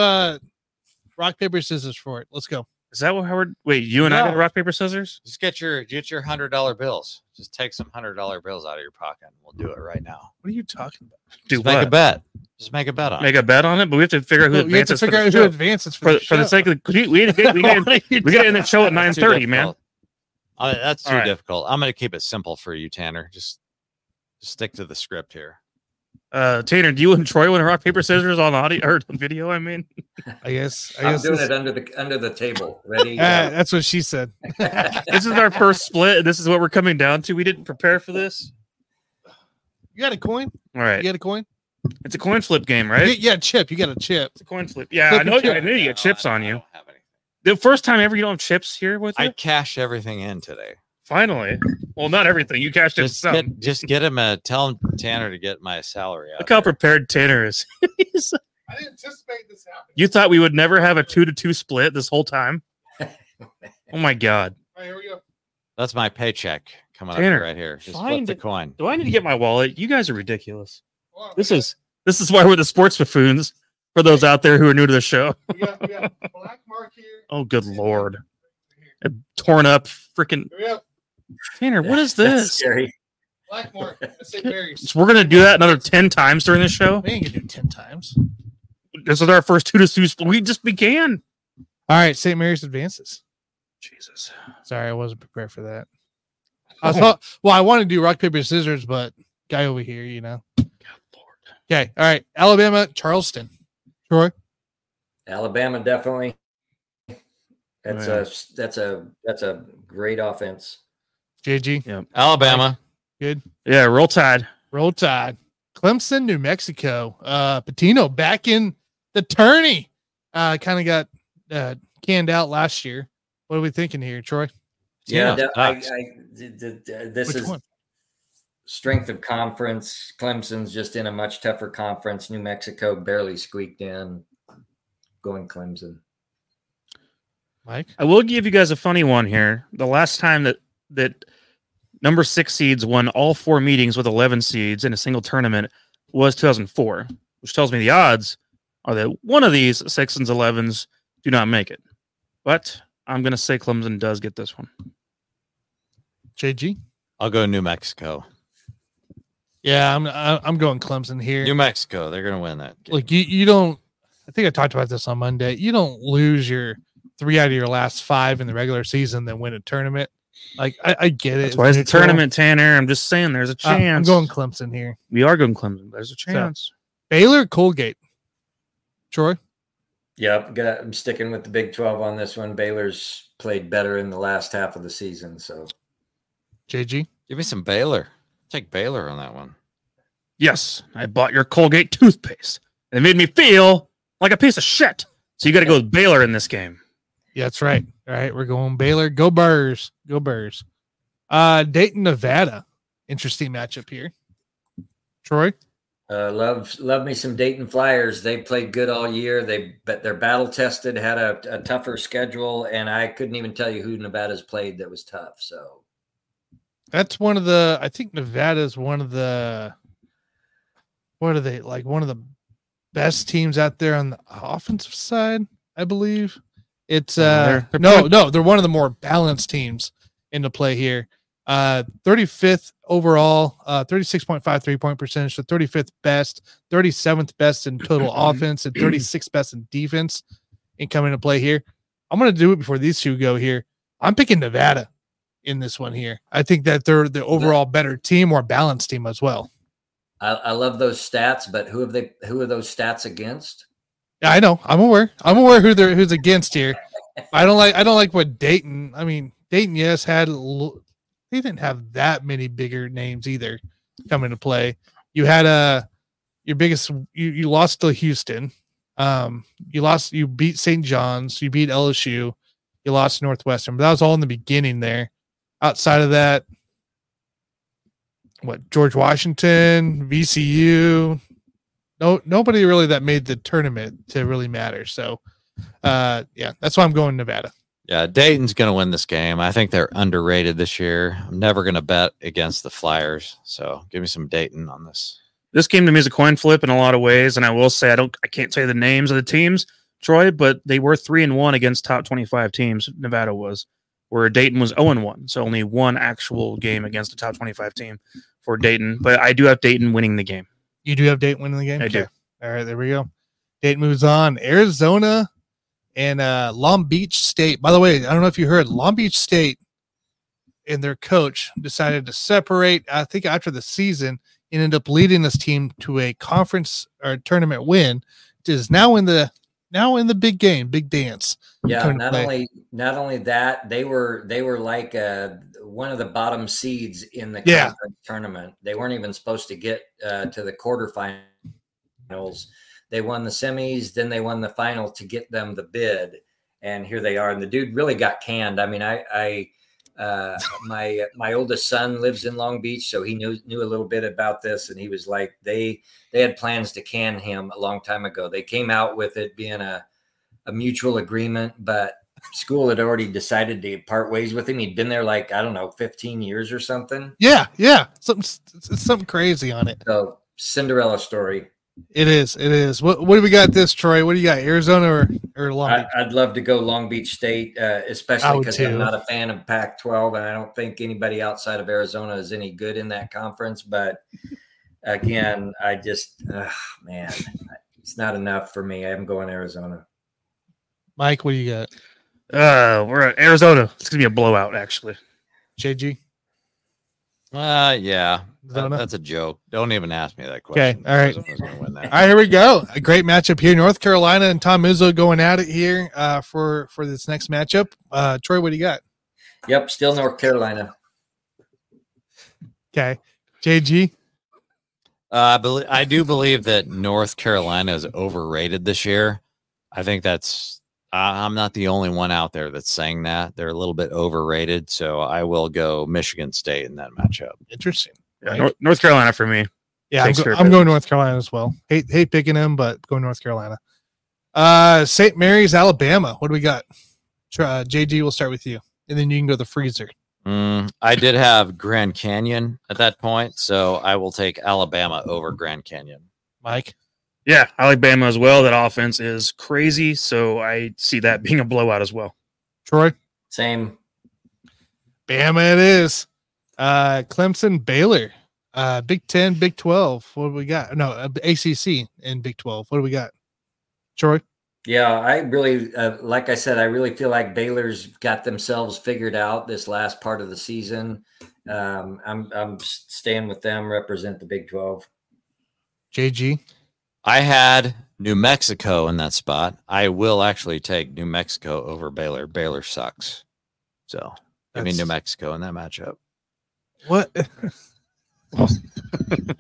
rock, paper, scissors for it. Let's go. Is that what Howard? Wait, you and I No. got rock paper scissors? Just get your $100 bills. Just take some $100 bills out of your pocket. We'll do it right now. What are you talking about? Do Just make a what? bet. Just make a bet on it. Make a bet on it, but we have to figure out who We have to advances for figure the out who show. advances For the show. sake of the, we got to end the show at That's too 9:30, man. difficult. That's too All right. difficult. I'm going to keep it simple for you, Tanner. Just stick to the script here. Tanner, do you and Troy want to rock paper scissors on audio or on video? I mean, I guess I'm doing this- it under the table. Ready? That's what she said. this is our first split. This is what we're coming down to. We didn't prepare for this. You got a coin? All right, You got a coin? it's a coin flip game, right? Yeah, chip. You got a chip. It's a coin flip. Yeah, Flip I know. and chip. I knew you got chips on I you. don't have anything. The first time ever you don't have chips here with you. I cash everything in today. Finally, well, not everything. You cashed in some. Just get him tell him Tanner to get my salary out. Look how here. prepared Tanner is. I didn't anticipate this happening. You thought we would never have a 2-2 split this whole time? Oh my god. All right, here we go. That's my paycheck coming Tanner, up right here. Just flip find the it. coin. Do I need to get my wallet? You guys are ridiculous. Hold on, This is why we're the sports buffoons. For those out there who are new to the show. we got black mark here. Oh, good lord. A torn up freaking Here we go. Tanner. What is That's this? scary. Black mark. Let's say berries. So we're gonna do that another 10 times during the show. We ain't gonna do 10 times. This is our first 2-2 split. We just began. All right, St. Mary's advances. Jesus. Sorry, I wasn't prepared for that. I wanted to do rock, paper, scissors, but guy over here, you know. God lord. Okay, all right. Alabama, Charleston. Troy? Alabama definitely. That's Yeah. that's a great offense. JG? Alabama. Good. Yeah, roll tide. Roll Tide. Clemson, New Mexico. Patino back in the tourney. Kind of got canned out last year. What are we thinking here, Troy? Yeah, this Which is one? strength of conference. Clemson's just in a much tougher conference. New Mexico barely squeaked in. Going Clemson. Mike? I will give you guys a funny one here. The last time that number 6 seeds won all 4 meetings with 11 seeds in a single tournament was 2004, which tells me the odds are that one of these 6s and 11s do not make it. But I'm going to say Clemson does get this one. JG? I'll go New Mexico. Yeah, I'm going Clemson here. New Mexico. They're going to win that game. Look, you don't. I think I talked about this on Monday. You don't lose your 3 out of your last 5 in the regular season, then win a tournament. Like I get it. That's why it's a tournament, Tanner. I'm just saying there's a chance. I'm going Clemson here. We are going Clemson. There's a chance. Baylor, Colgate. Troy. Yep, I'm sticking with the Big 12 on this one. Baylor's played better in the last half of the season, so JG. Give me some Baylor. Take Baylor on that one. Yes, I bought your Colgate toothpaste. And it made me feel like a piece of shit. So you got to go with Baylor in this game. Yeah, that's right. All right, we're going Baylor. Go Burrs. Go Burrs. Dayton, Nevada. Interesting matchup here. Troy? Love me some Dayton Flyers. They played good all year. They're battle tested, had a tougher schedule, and I couldn't even tell you who Nevada's played that was tough. So that's one of the, I think Nevada's one of the, what are they, like one of the best teams out there on the offensive side, I believe. It's they're one of the more balanced teams into play here. 35th overall, 36.5 3-point percentage, so 35th best, 37th best in total offense, and 36th best in defense in coming to play here. I'm going to do it before these two go here. I'm picking Nevada in this one here. I think that they're the overall better team, more balanced team as well. I love those stats, but who are those stats against? Yeah, I know. I'm aware who's against here. I don't like what Dayton. I mean, Dayton, yes, they didn't have that many bigger names either come into play. You had your biggest. You lost to Houston. You beat St. John's. You beat LSU. You lost Northwestern, but that was all in the beginning there. Outside of that, George Washington, VCU. Nobody really that made the tournament to really matter. So, yeah, that's why I'm going Nevada. Yeah, Dayton's going to win this game. I think they're underrated this year. I'm never going to bet against the Flyers. So give me some Dayton on this. This game to me is a coin flip in a lot of ways. And I will say, I can't tell you the names of the teams, Troy, but they were 3-1 against top 25 teams. Nevada was, where Dayton was 0-1. So only one actual game against a top 25 team for Dayton. But I do have Dayton winning the game. You do have Dayton winning the game? I do. All right, there we go. Dayton moves on. Arizona and Long Beach State. By the way, I don't know if you heard, Long Beach State and their coach decided to separate. I think after the season, and ended up leading this team to a conference or tournament win. It is now in the big game, big dance. Yeah, not only that, they were like one of the bottom seeds in the conference tournament. They weren't even supposed to get to the quarterfinals. They won the semis, then they won the final to get them the bid, and here they are. And the dude really got canned. I mean, my oldest son lives in Long Beach, so he knew a little bit about this, and he was like, they had plans to can him a long time ago. They came out with it being a mutual agreement, but school had already decided to part ways with him. He'd been there 15 years or something. Yeah, something crazy on it. So Cinderella story. It is. What do we got this, Troy? What do you got, Arizona or Long Beach? I'd love to go Long Beach State, especially because I'm not a fan of Pac-12, and I don't think anybody outside of Arizona is any good in that conference. But again, I just, man, it's not enough for me. I'm going Arizona. Mike, what do you got? We're at Arizona. It's gonna be a blowout, actually. JG. Yeah. That's a joke. Don't even ask me that question. Okay. All right. All right, here we go. A great matchup here. North Carolina and Tom Izzo going at it here for this next matchup. Troy, what do you got? Yep, still North Carolina. Okay. JG. I do believe that North Carolina is overrated this year. I think that's I'm not the only one out there that's saying that. They're a little bit overrated, so I will go Michigan State in that matchup. Interesting. Yeah, North Carolina for me. Yeah, I'm going North Carolina as well. Hate picking them, but going North Carolina. St. Mary's, Alabama. What do we got? JG, we'll start with you, and then you can go the freezer. I did have Grand Canyon at that point, so I will take Alabama over Grand Canyon. Mike? Yeah, I like Bama as well. That offense is crazy, so I see that being a blowout as well. Troy? Same. Bama it is. Clemson, Baylor. Big 10, Big 12. What do we got? No, ACC and Big 12. What do we got? Troy? Yeah, I really, like I said, I really feel like Baylor's got themselves figured out this last part of the season. I'm staying with them, represent the Big 12. JG? I had New Mexico in that spot. I will actually take New Mexico over Baylor. Baylor sucks. So, give me New Mexico in that matchup. What?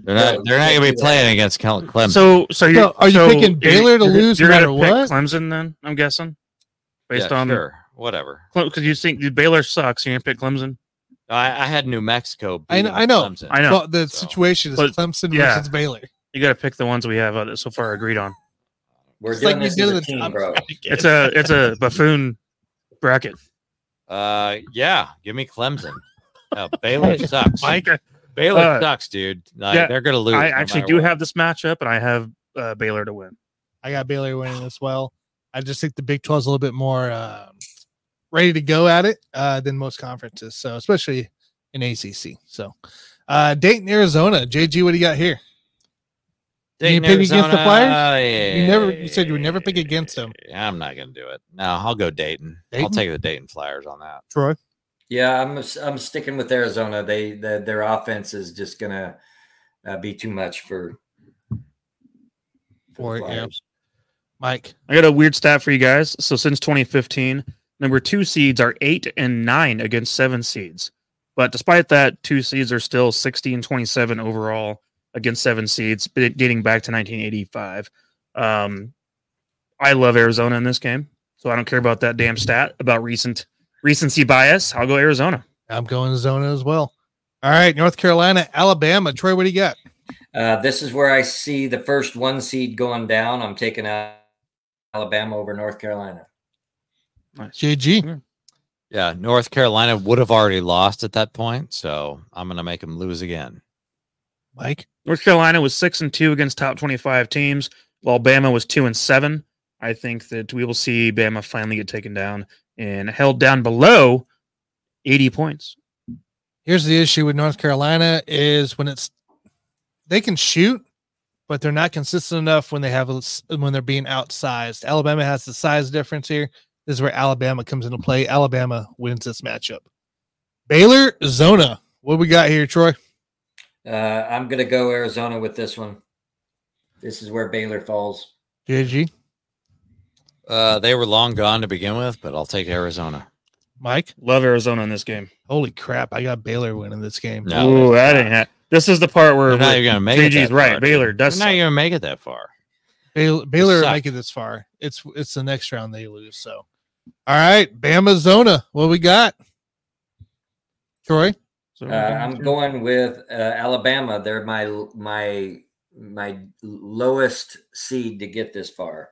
They're not going to be playing against Clemson. So are you picking Baylor to lose no matter what? Clemson then, I'm guessing, based on whatever. Because you think Baylor sucks, you're going to pick Clemson. I had New Mexico. I know. Clemson, I know. Well, the situation is Clemson versus Baylor. You got to pick the ones we have so far agreed on. We're doing this as a team, bro. It's a buffoon bracket. Yeah, give me Clemson. Baylor sucks. Mike, Baylor sucks, dude. They're gonna lose. I actually do have this matchup, and I have Baylor to win. I got Baylor winning as well. I just think the Big 12 is a little bit more ready to go at it than most conferences. So especially in ACC. So Dayton, Arizona. JG, what do you got here? Dayton, you pick Arizona, against the Flyers? Yeah. You said you would never pick against them. I'm not gonna do it. No, I'll go Dayton. I'll take the Dayton Flyers on that. Troy. Yeah, I'm sticking with Arizona. Their offense is just gonna be too much for the Flyers. Mike, I got a weird stat for you guys. So since 2015, number 2 seeds are 8 and 9 against 7 seeds. But despite that, 2 seeds are still 60 and 27 overall against 7 seeds, dating back to 1985. I love Arizona in this game, so I don't care about that damn stat about recency bias. I'll go Arizona. I'm going Arizona as well. All right, North Carolina, Alabama. Troy, what do you got? This is where I see the first 1 seed going down. I'm taking Alabama over North Carolina. Nice. JG. Yeah, North Carolina would have already lost at that point, so I'm going to make them lose again. Mike. North Carolina was 6-2 against top 25 teams, while Bama was 2-7. I think that we will see Bama finally get taken down and held down below 80 points. Here's the issue with North Carolina is they can shoot, but they're not consistent enough when they're being outsized. Alabama has the size difference here. This is where Alabama comes into play. Alabama wins this matchup. Baylor, Zona. What we got here, Troy? I'm going to go Arizona with this one. This is where Baylor falls. JG? They were long gone to begin with, but I'll take Arizona. Mike? Love Arizona in this game. Holy crap. I got Baylor winning this game. No, ooh, that ain't this is the part where you're not even going to make it. JG's right. Baylor does. You're not going to make it that far. Baylor make it this far. It's the next round they lose. So, all right, Bama Zona. What we got? Troy? I'm going with Alabama. They're my lowest seed to get this far.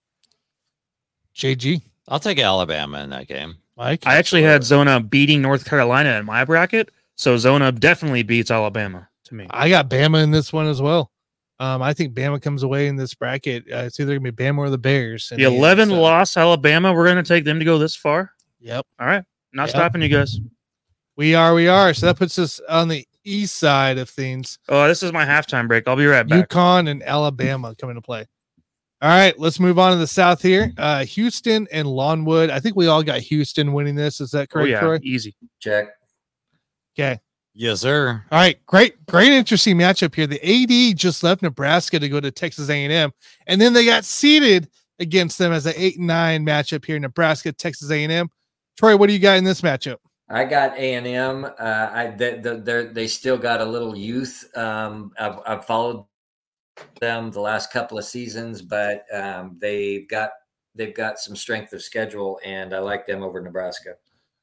JG? I'll take Alabama in that game. Mike? I actually had Zona beating North Carolina in my bracket, so Zona definitely beats Alabama to me. I got Bama in this one as well. I think Bama comes away in this bracket. It's either going to be Bama or the Bears. The 11-loss Alabama, we're going to take them to go this far? Yep. All right. Not stopping you guys. We are. So that puts us on the east side of things. Oh, this is my halftime break. I'll be right back. UConn and Alabama come into play. All right, let's move on to the south here. Houston and Longwood. I think we all got Houston winning this. Is that correct, Troy? Easy. Check. Okay. Yes, sir. All right, great interesting matchup here. The AD just left Nebraska to go to Texas A&M, and then they got seeded against them as an 8-9 matchup here. Nebraska, Texas A&M. Troy, what do you got in this matchup? I got A&M. They still got a little youth. I've followed them the last couple of seasons, but they've got some strength of schedule, and I like them over Nebraska.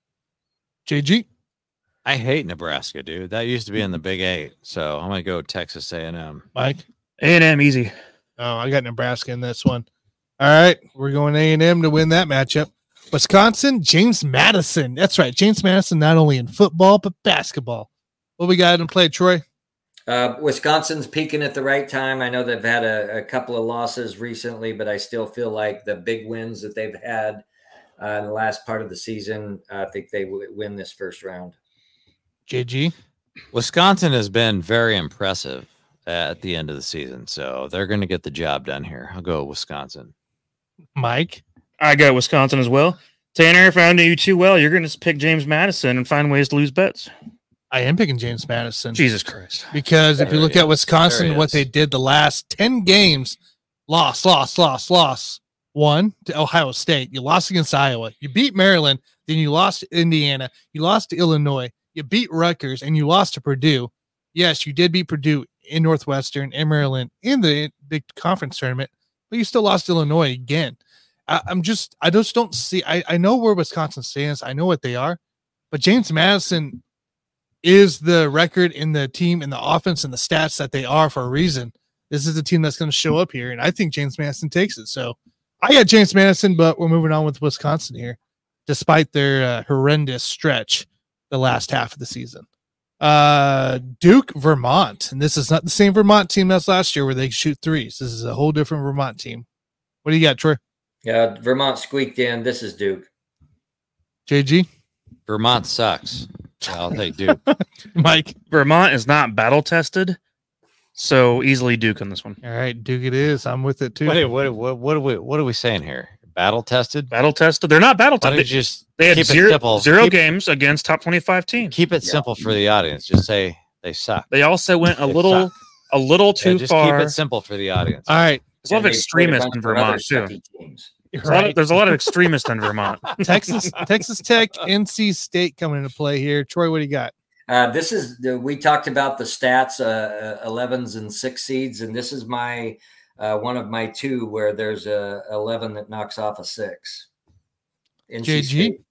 JG? I hate Nebraska, dude. That used to be in the Big 8, so I'm gonna go Texas A&M. Mike? A&M easy. Oh, I got Nebraska in this one. All right, we're going A&M to win that matchup. Wisconsin, James Madison. That's right, James Madison not only in football but basketball. What we got in play, Troy? Wisconsin's peaking at the right time. I know they've had a couple of losses recently, but I still feel like the big wins that they've had in the last part of the season, I think they win this first round. JG? Wisconsin has been very impressive at the end of the season, so they're going to get the job done here. I'll go Wisconsin. Mike? I got Wisconsin as well. Tanner, if I know you too well, you're going to pick James Madison and find ways to lose bets. I am picking James Madison. Jesus Christ. Because if you look at Wisconsin, what they did the last 10 games, lost. One to Ohio State. You lost against Iowa. You beat Maryland. Then you lost to Indiana. You lost to Illinois. You beat Rutgers, and you lost to Purdue. Yes, you did beat Purdue in Northwestern, in Maryland, in the big conference tournament, but you still lost Illinois again. I just don't see. I know where Wisconsin stands. I know what they are, but James Madison is the record in the team, in the offense, and the stats that they are for a reason. This is the team that's going to show up here, and I think James Madison takes it. So I got James Madison, but we're moving on with Wisconsin here, despite their horrendous stretch the last half of the season. Duke, Vermont, and this is not the same Vermont team as last year where they shoot threes. This is a whole different Vermont team. What do you got, Troy? Yeah, Vermont squeaked in. This is Duke. JG? Vermont sucks. I'll take Duke. Mike? Vermont is not battle tested, so easily Duke on this one. All right, Duke it is. I'm with it too. Wait, what are we saying here? Battle tested? Battle tested? They're not battle Why don't you tested. just They had keep it zero simple. games against top 25 teams. Keep it simple for the audience. Just say they suck. They also went a They little too just far. keep it simple for the audience. All right. There's a lot of And they played a extremists bunch in of other Vermont too. sucky teams. There's a lot of extremists in Vermont. Texas Tech, NC State coming into play here. Troy, what do you got? This is we talked about the stats, 11s and 6 seeds, and this is my one of my two where there's a 11 that knocks off a 6. NC JG? State.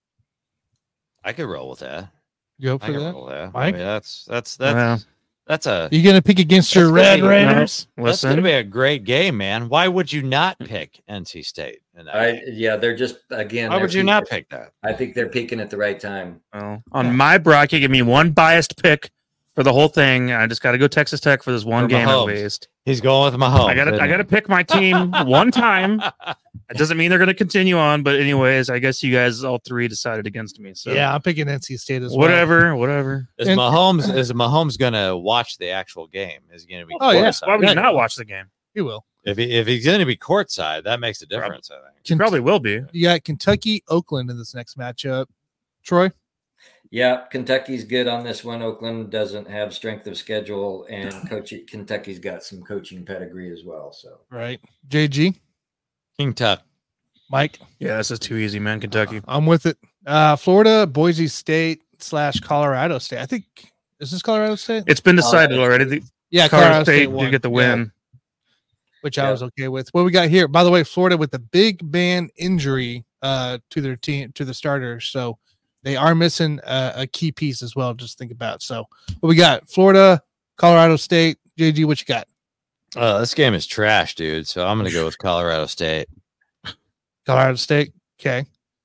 I could roll with that. Go I for can that. roll with that. Mike? I mean, that's Well, a You gonna pick against your That's Red great. Raiders? that's going to listen, be a great game, man. Why would you not pick NC State in that game? Yeah, they're just again. Why they're would you not peaking. pick that? I think they're peaking at the right time. well, on my bracket, give me one biased pick for the whole thing. I just got to go Texas Tech for this one For game at Mahomes. least. He's going with Mahomes. I got to pick my team one time. It doesn't mean they're going to continue on, but anyways, I guess you guys all three decided against me. So Yeah, I'm picking NC State as well. whatever. Is And- Mahomes going to watch the actual game? Is he going to be? Oh, yeah. courtside? Why would you Yeah. not watch the game? You will. If he's going to be courtside, that makes a difference. I think. You probably will be. You got Kentucky, Oakland in this next matchup. Troy? Yeah, Kentucky's good on this one. Oakland doesn't have strength of schedule, and Kentucky's got some coaching pedigree as well. So Right. JG? King Tut. Mike? Yeah, this is too easy, man. Kentucky. I'm with it. Florida, Boise State / Colorado State. I think, is this Colorado State? It's been decided already. The Yeah, Colorado State won. did get the Yeah, win. which I was okay with. What we got here, by the way, Florida with the big man injury to their team, to the starters. So they are missing a key piece as well. Just think about. So what we got? Florida, Colorado State. JG, what you got? This game is trash, dude. So I'm going to go with Colorado State. Colorado State. Okay.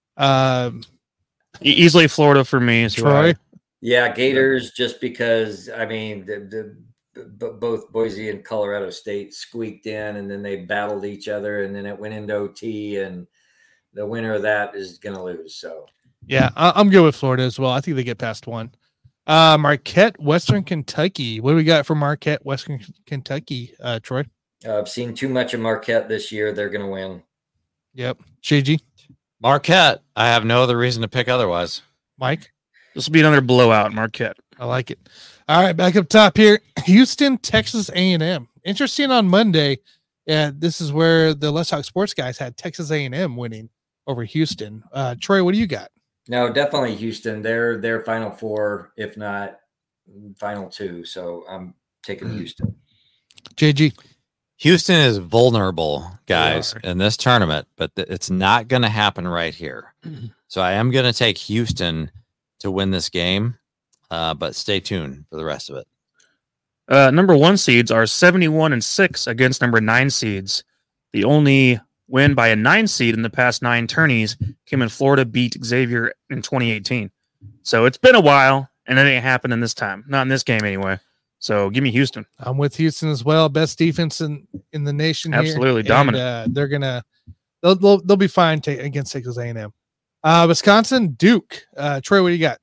Easily Florida for me. Is who I- Troy. yeah, Gators. Just because I mean, both Boise and Colorado State squeaked in, and then they battled each other, and then it went into OT, and the winner of that is going to lose. So Yeah, I'm good with Florida as well. I think they get past one. Marquette, Western Kentucky. What do we got for Marquette, Western Kentucky? Troy. I've seen too much of Marquette this year. They're going to win. Yep. JG. Marquette. I have no other reason to pick otherwise. Mike. This will be another blowout, Marquette. I like it. All right, back up top here. Houston, Texas A&M. Interesting on Monday. Yeah, this is where the Let's Talk Sports guys had Texas A&M winning over Houston. Troy, what do you got? No, definitely Houston. They're Final Four, if not Final Two. So I'm taking Houston. JG. Houston is vulnerable, guys, They in this tournament, but it's not going to happen right here. So I am going to take Houston to win this game, but stay tuned for the rest of it. Number 1 seeds are 71-6 against number 9 seeds. The only win by a 9 seed in the past 9 tourneys came in Florida beat Xavier in 2018. So it's been a while, and it ain't happening this time. Not in this game anyway. So give me Houston. I'm with Houston as well. Best defense in the nation here. Absolutely And, dominant. they'll be fine against Texas A&M. Wisconsin, Duke. Troy, what do you got?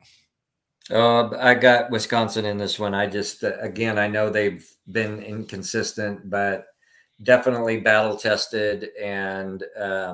I got Wisconsin in this one. I just, again, I know they've been inconsistent, but definitely battle tested. And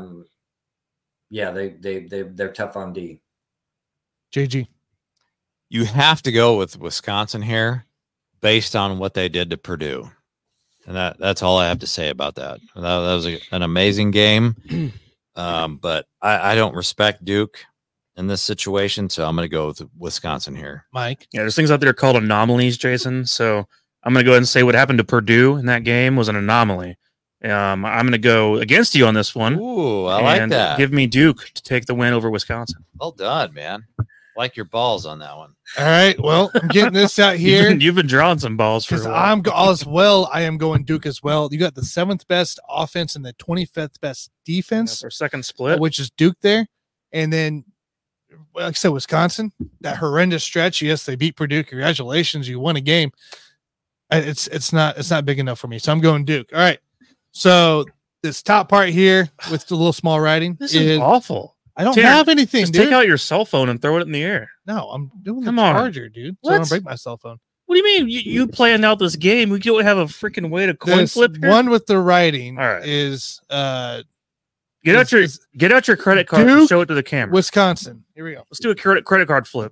yeah, they're tough on D. JG. You have to go with Wisconsin here based on what they did to Purdue. And that's all I have to say about that. That was an amazing game. But I don't respect Duke in this situation, so I'm going to go with Wisconsin here. Mike. Yeah, there's things out there called anomalies, Jason. So I'm going to go ahead and say what happened to Purdue in that game was an anomaly. I'm going to go against you on this one. Ooh, I like and that. Give me Duke to take the win over Wisconsin. Well done, man. Like your balls on that one. All right. Well, I'm getting this out here You've been drawing some balls for because a while. I am going Duke as well. You got the 7th best offense and the 25th best defense, That's our second split. which is Duke there. And then, like I said, Wisconsin, that horrendous stretch. Yes, they beat Purdue. Congratulations, you won a game. It's not big enough for me, so I'm going Duke. All right. So this top part here with the little small writing This is awful. I don't Tanner, have anything, Just dude. take out your cell phone and throw it in the air. No, I'm doing Come the on. charger, dude. So I don't What? break my cell phone. What do you mean? You planned out this game? We don't have a freaking way to coin This flip here? one with the writing All right. is Get out your credit card and Duke, show it to the camera. Wisconsin. Here we go. Let's do a credit card flip.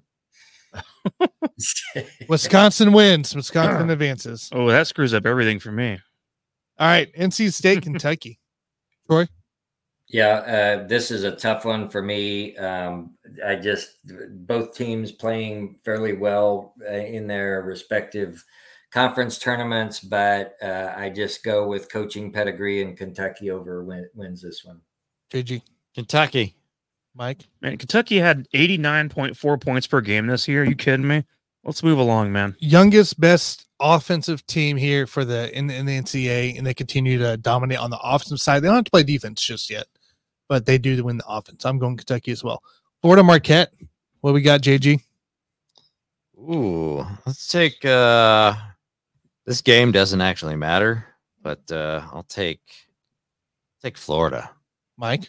Wisconsin wins. Wisconsin advances. Oh, that screws up everything for me. All right, NC State, Kentucky. Troy, Yeah, this is a tough one for me. Both teams playing fairly well in their respective conference tournaments, but I just go with coaching pedigree, and Kentucky wins this one. JG, Kentucky. Mike. Man, Kentucky had 89.4 points per game this year. Are you kidding me? Let's move along, man. Youngest, best offensive team here for in the NCAA, and they continue to dominate on the offensive side. They don't have to play defense just yet, but they do win the offense. I'm going Kentucky as well. Florida Marquette. What we got, JG? Ooh, let's take this game doesn't actually matter, but I'll take Florida. Mike.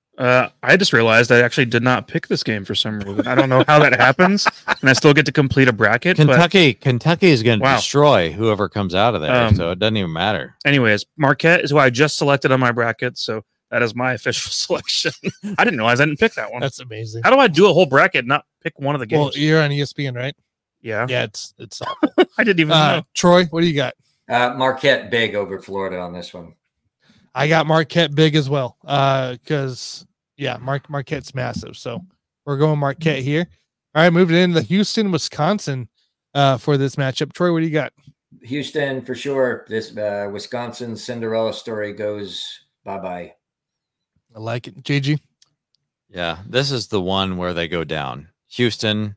I just realized I actually did not pick this game for some reason. I don't know how that happens, and I still get to complete a bracket. Kentucky is going to Wow. destroy whoever comes out of there, so it doesn't even matter. But anyways, Marquette is who I just selected on my bracket, so that is my official selection. I didn't realize I didn't pick that one. That's amazing. How do I do a whole bracket and not pick one of the Well, games? you're on ESPN, right? Yeah, Yeah, it's awful. I didn't even know. Troy, what do you got? Marquette big over Florida on this one. I got Marquette big as well. Because Marquette's massive. So we're going Marquette here. All right, moving into Houston, Wisconsin for this matchup. Troy, what do you got? Houston for sure. This Wisconsin Cinderella story goes bye-bye. I like it. JG. Yeah, this is the one where they go down. Houston.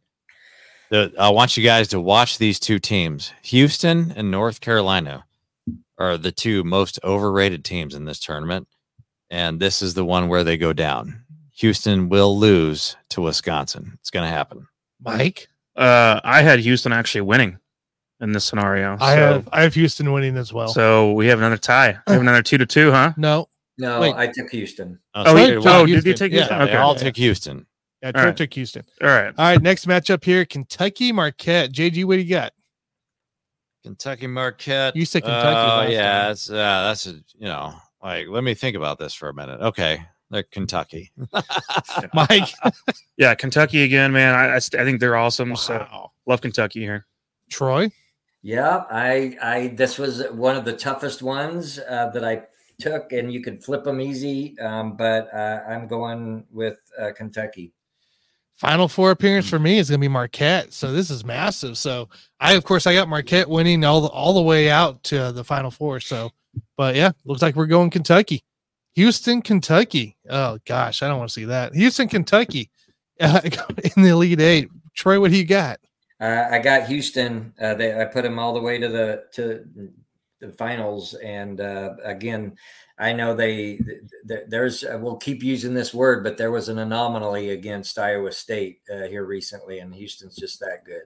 I want you guys to watch these two teams. Houston and North Carolina are the two most overrated teams in this tournament. And this is the one where they go down. Houston will lose to Wisconsin. It's going to happen. Mike. I had Houston actually winning in this scenario. I have Houston winning as well. So we have another tie. We have another 2-2, huh? No. No, Wait. I took Houston. Did you take Yeah. Houston? They Okay. all took Houston. Yeah, All Troy right. took Houston. All right. All right, next matchup here, Kentucky Marquette. JG, what do you got? Kentucky Marquette. You said Kentucky Oh, last yeah. time. That's let me think about this for a minute. Okay. They're Kentucky. Mike. Yeah, Kentucky again, man. I think they're awesome. So Wow. love Kentucky here. Troy. Yeah, I this was one of the toughest ones that I took, and you could flip them easy. But I'm going with Kentucky. Final four appearance for me is going to be Marquette. So this is massive. So I got Marquette winning all the way out to the Final Four. So, but yeah, looks like we're going Kentucky. Houston, Kentucky. Oh gosh, I don't want to see that. Houston, Kentucky in the Elite Eight. Troy, what do you got? I got Houston. I put them all the way to the finals, and again, I know there's we'll keep using this word, but there was an anomaly against Iowa State here recently, and Houston's just that good.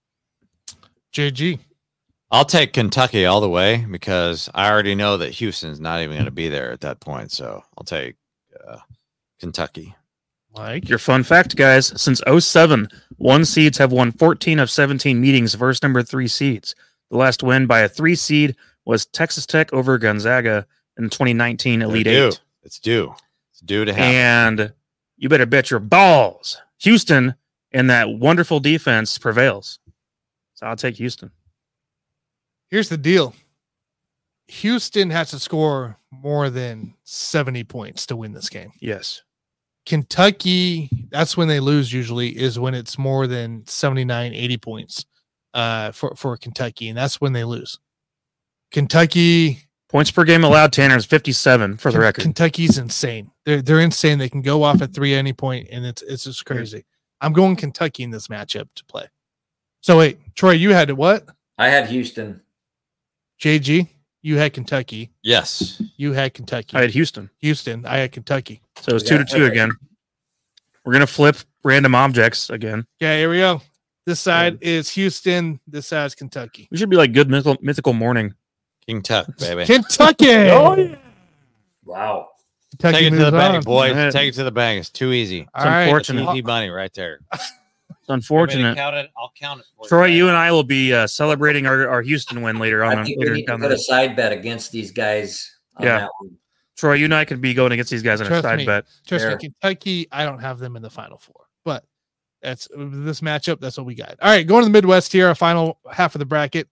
JG. I'll take Kentucky all the way because I already know that Houston's not even going to be there at that point. So I'll take Kentucky. Mike. Your fun fact, guys, since 2007, one seeds have won 14 of 17 meetings versus number 3 seeds. The last win by a 3 seed was Texas Tech over Gonzaga in 2019 Elite Eight. It's due. It's due to happen. And you better bet your balls Houston and that wonderful defense prevails. So I'll take Houston. Here's the deal. Houston has to score more than 70 points to win this game. Yes. Kentucky, that's when they lose usually, is when it's more than 79, 80 points. for Kentucky, and that's when they lose. Kentucky Points per game allowed, Tanner, is 57 for the record. Kentucky's insane. They're insane. They can go off at 3 at any point, and it's just crazy. I'm going Kentucky in this matchup to play. So wait, Troy, you had what? I had Houston. JG, you had Kentucky. Yes. You had Kentucky. I had Houston. Houston. I had Kentucky. So it's 2-2 again. We're going to flip random objects again. Okay, here we go. This side is Houston. This side is Kentucky. We should be like good mythical morning. King Tut, baby. Kentucky. Oh, yeah. Wow. Kentucky Take it to the moves bank, on. boys. Yeah. Take it to the bank. It's too easy. All right. unfortunate. Easy money right there. It's unfortunate. I'll count it for Troy, you and I will be celebrating our Houston win later on. I think we Later need to down put the a side bet against these guys. On Yeah. that one. Troy, you and I could be going against these guys on a Trust side me. bet. Trust Fair. me, Kentucky, I don't have them in the Final Four. But that's this matchup. That's what we got. All right, going to the Midwest here, our final half of the bracket.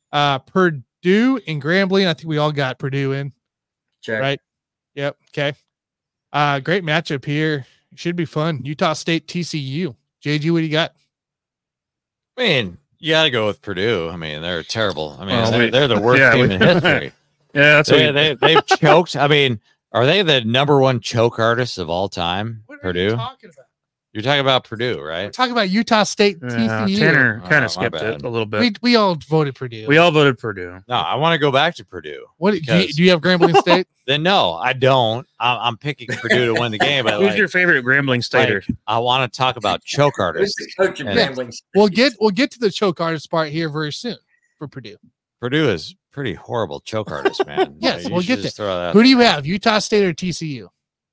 Purdue and Grambling. I think we all got Purdue in. Check. Right. Yep. Okay. Great matchup here. Should be fun. Utah State, TCU. JG, what do you got? I mean, you got to go with Purdue. I mean, they're terrible. I mean, Well, they're the worst yeah, team we- in history. Yeah, that's what They've choked. I mean, are they the number one choke artists of all time? What are Purdue? you talking about? You're talking about Purdue, We're right? talking about Utah State, TCU. Tanner Oh, kind my of skipped bad. it a little bit. We all voted Purdue. We all voted Purdue. No, I want to go back to Purdue. What do because- you have? Grambling State. Then no, I don't. I'm picking Purdue to win the game. But Who's like, your favorite Grambling Stater? I want to talk about choke Who's artists. the coach of Yeah. Grambling? We'll get to the choke artist part here very soon for Purdue. Purdue is pretty horrible choke artist, man. Yes, You we'll should get just throw that Who do you have? Utah State or TCU?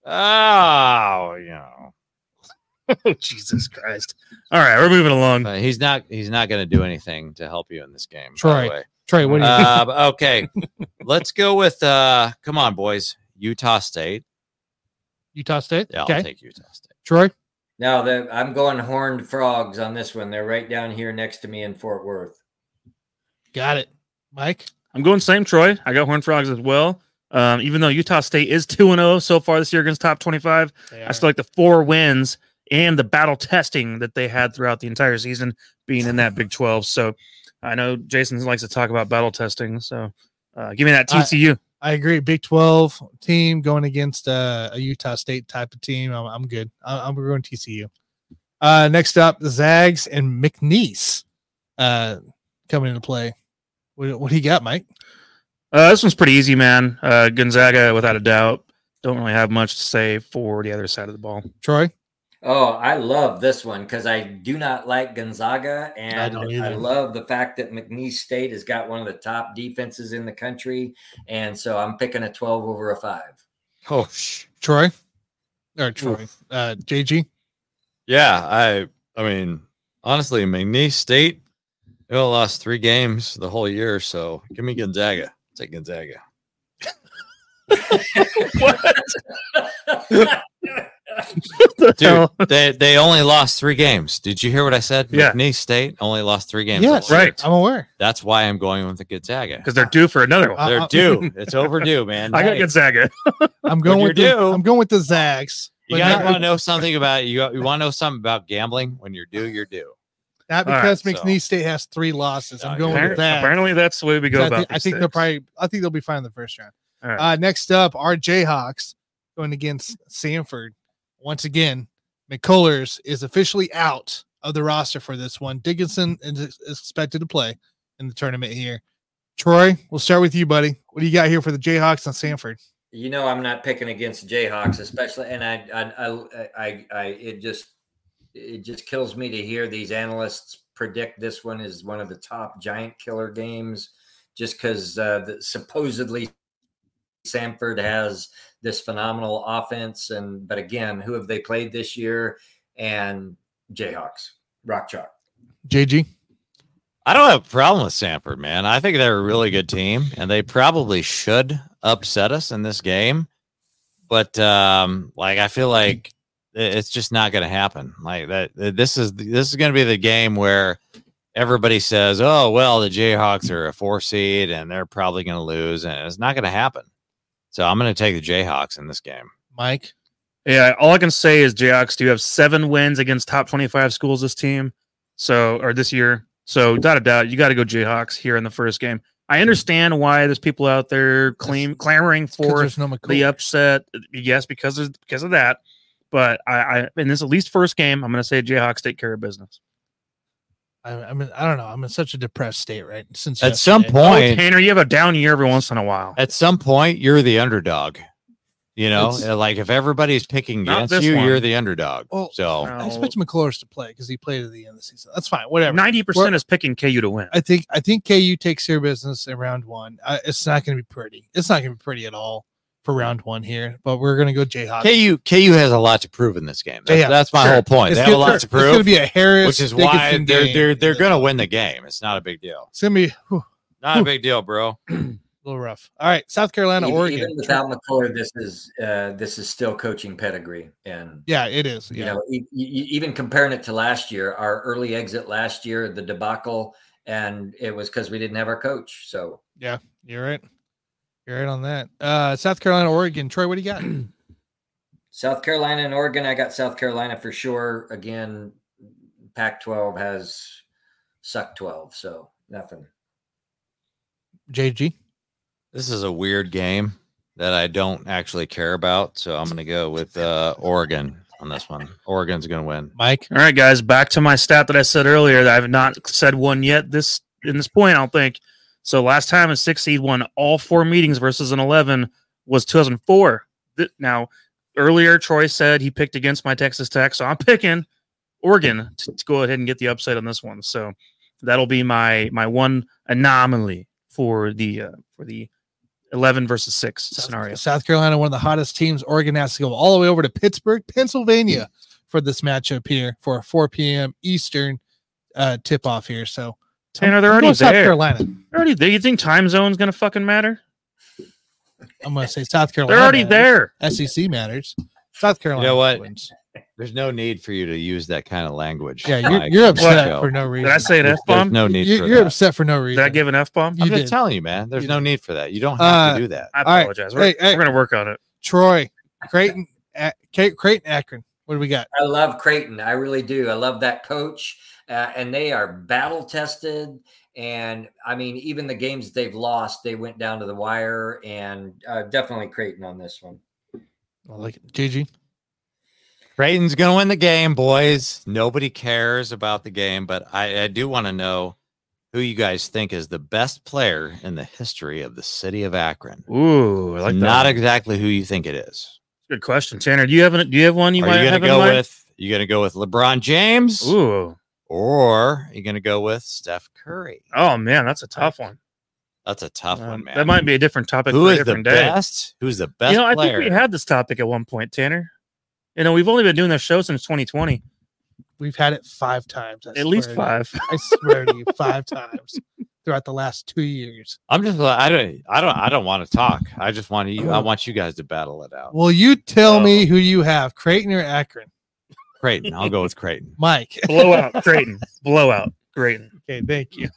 Oh, you know, Oh, Jesus Christ. All right, we're moving along. he's not going to do anything to help you in this game. By Troy. the way. Trey, what do you Okay, let's go with. Come on, boys. Utah State. Utah State? Yeah, Okay. I'll take Utah State. Troy? No, I'm going Horned Frogs on this one. They're right down here next to me in Fort Worth. Got it. Mike? I'm going same, Troy. I got Horned Frogs as well. Even though Utah State is 2-0 so far this year against top 25, I still like the 4 wins and the battle testing that they had throughout the entire season being in that Big 12. So I know Jason likes to talk about battle testing. So give me that TCU. I agree. Big 12 team going against a Utah State type of team. I'm good. I'm going TCU. Next up, the Zags and McNeese coming into play. What do you got, Mike? This one's pretty easy, man. Gonzaga, without a doubt. Don't really have much to say for the other side of the ball. Troy? Oh, I love this one because I do not like Gonzaga, and don't I either. love the fact that McNeese State has got one of the top defenses in the country, and so I'm picking a 12 over a 5. Oh, Troy? Or Troy. JG? yeah. I mean, honestly, McNeese State, they only lost 3 games the whole year. So give me Gonzaga. Take Gonzaga. Dude, they only lost 3 games. Did you hear what I said? Yeah. McNeese State only lost 3 games. Yes. the whole year. Right. I'm aware. That's why I'm going with the Gonzaga. Because they're due for another one. They're due. It's overdue, man. I got Hey, Gonzaga. I'm going When with you're the, due- I'm going with the Zags. You but guys not- want to know something about you want to know something about gambling? When you're due, you're due. Not All right, because so- McNeese State has 3 losses. I'm No, going you're with that. Apparently, that's the way we go I about think, I these think they'll things. probably. I think they'll be fine in the first round. All right. Next up, our Jayhawks going against Sanford. Once again, McCullers is officially out of the roster for this one. Dickinson is expected to play in the tournament here. Troy, we'll start with you, buddy. What do you got here for the Jayhawks and Sanford? You know, I'm not picking against Jayhawks, especially, and it just kills me to hear these analysts predict this one is one of the top giant killer games, just because supposedly Sanford has this phenomenal offense, but again, who have they played this year? And Jayhawks, Rock Chalk. JG? I don't have a problem with Sanford, man. I think they're a really good team, and they probably should upset us in this game. But I feel like it's just not going to happen. Like that. This is going to be the game where everybody says, "Oh, well, the Jayhawks are a 4 seed, and they're probably going to lose," and it's not going to happen. So I'm going to take the Jayhawks in this game. Mike? Yeah, all I can say is Jayhawks do have 7 wins against top 25 schools this year. So without a doubt, you got to go Jayhawks here in the first game. I understand why there's people out there clamoring for the upset. Yes, because of that. But I in this at least first game, I'm going to say Jayhawks take care of business. I mean, I don't know. I'm in such a depressed state right since at some point, Tanner, you have a down year every once in a while. At some point, you're the underdog. You know, like if everybody's picking against you, you're the underdog. Well, so I expect McClullers to play because he played at the end of the season. That's fine. Whatever. 90% is picking KU to win. I think KU takes care of business in round one. It's not going to be pretty. It's not going to be pretty at all for round one here. But we're going to go Jayhawks. KU has a lot to prove in this game. That's my whole point. They have a lot to prove. It's going to be a Harris, which is why they're going to win the game. It's not a big deal. It's going to be not a big deal, bro. A little rough. All right, South Carolina, Oregon. Even without McCullough, this is still coaching pedigree, and yeah, it is. Yeah. You know, even comparing it to last year, our early exit last year, the debacle, and it was because we didn't have our coach. So yeah, you're right. You're right on that. South Carolina, Oregon. Troy, what do you got? South Carolina and Oregon. I got South Carolina for sure. Again, Pac-12 has sucked 12, so nothing. JG. This is a weird game that I don't actually care about, so I'm going to go with Oregon on this one. Oregon's going to win. Mike? All right, guys, back to my stat that I said earlier that I have not said one yet in this point, I don't think. So last time a 6 seed won all 4 meetings versus an 11 was 2004. Now, earlier, Troy said he picked against my Texas Tech, so I'm picking Oregon to go ahead and get the upside on this one. So that'll be my one anomaly for the 11 versus 6 scenario. South Carolina, one of the hottest teams. Oregon has to go all the way over to Pittsburgh, Pennsylvania for this matchup here for a 4 p.m. Eastern tip off here. So, Tanner, they're already there. South Carolina. They're already there. You think time zone's going to fucking matter? I'm going to say South Carolina. They're already there. SEC matters. South Carolina. You know what? Wins. There's no need for you to use that kind of language. Yeah, you're upset for no reason. Did I say an F-bomb? No need for that. You're upset for no reason. Did I give an F-bomb? I'm just telling you, man. There's no need for that. You don't have to do that. I apologize. Right. We're going to work on it. Troy, Creighton, Akron. What do we got? I love Creighton. I really do. I love that coach. And they are battle tested. And I mean, even the games they've lost, they went down to the wire, and definitely Creighton on this one. I like it. GG. Creighton's going to win the game, boys. Nobody cares about the game, but I do want to know who you guys think is the best player in the history of the city of Akron. Ooh, I like that. Not exactly who you think it is. Good question, Tanner. Do you have one you might have in mind? You going to go with LeBron James? Ooh. Or are you going to go with Steph Curry? Oh, man, that's a tough one. That's a tough one, man. That might be a different topic for a a different day. Best? Who's the best player? I think we had this topic at one point, Tanner. You know, we've only been doing this show since 2020. We've had it 5 times. At least 5. I swear to you, 5 times throughout the last 2 years. I'm just I don't want to talk. I just want you. I want you guys to battle it out. Well, you tell me who you have, Creighton or Akron. Creighton. I'll go with Creighton. Mike. Blowout. Creighton. Blowout. Creighton. Okay, thank you.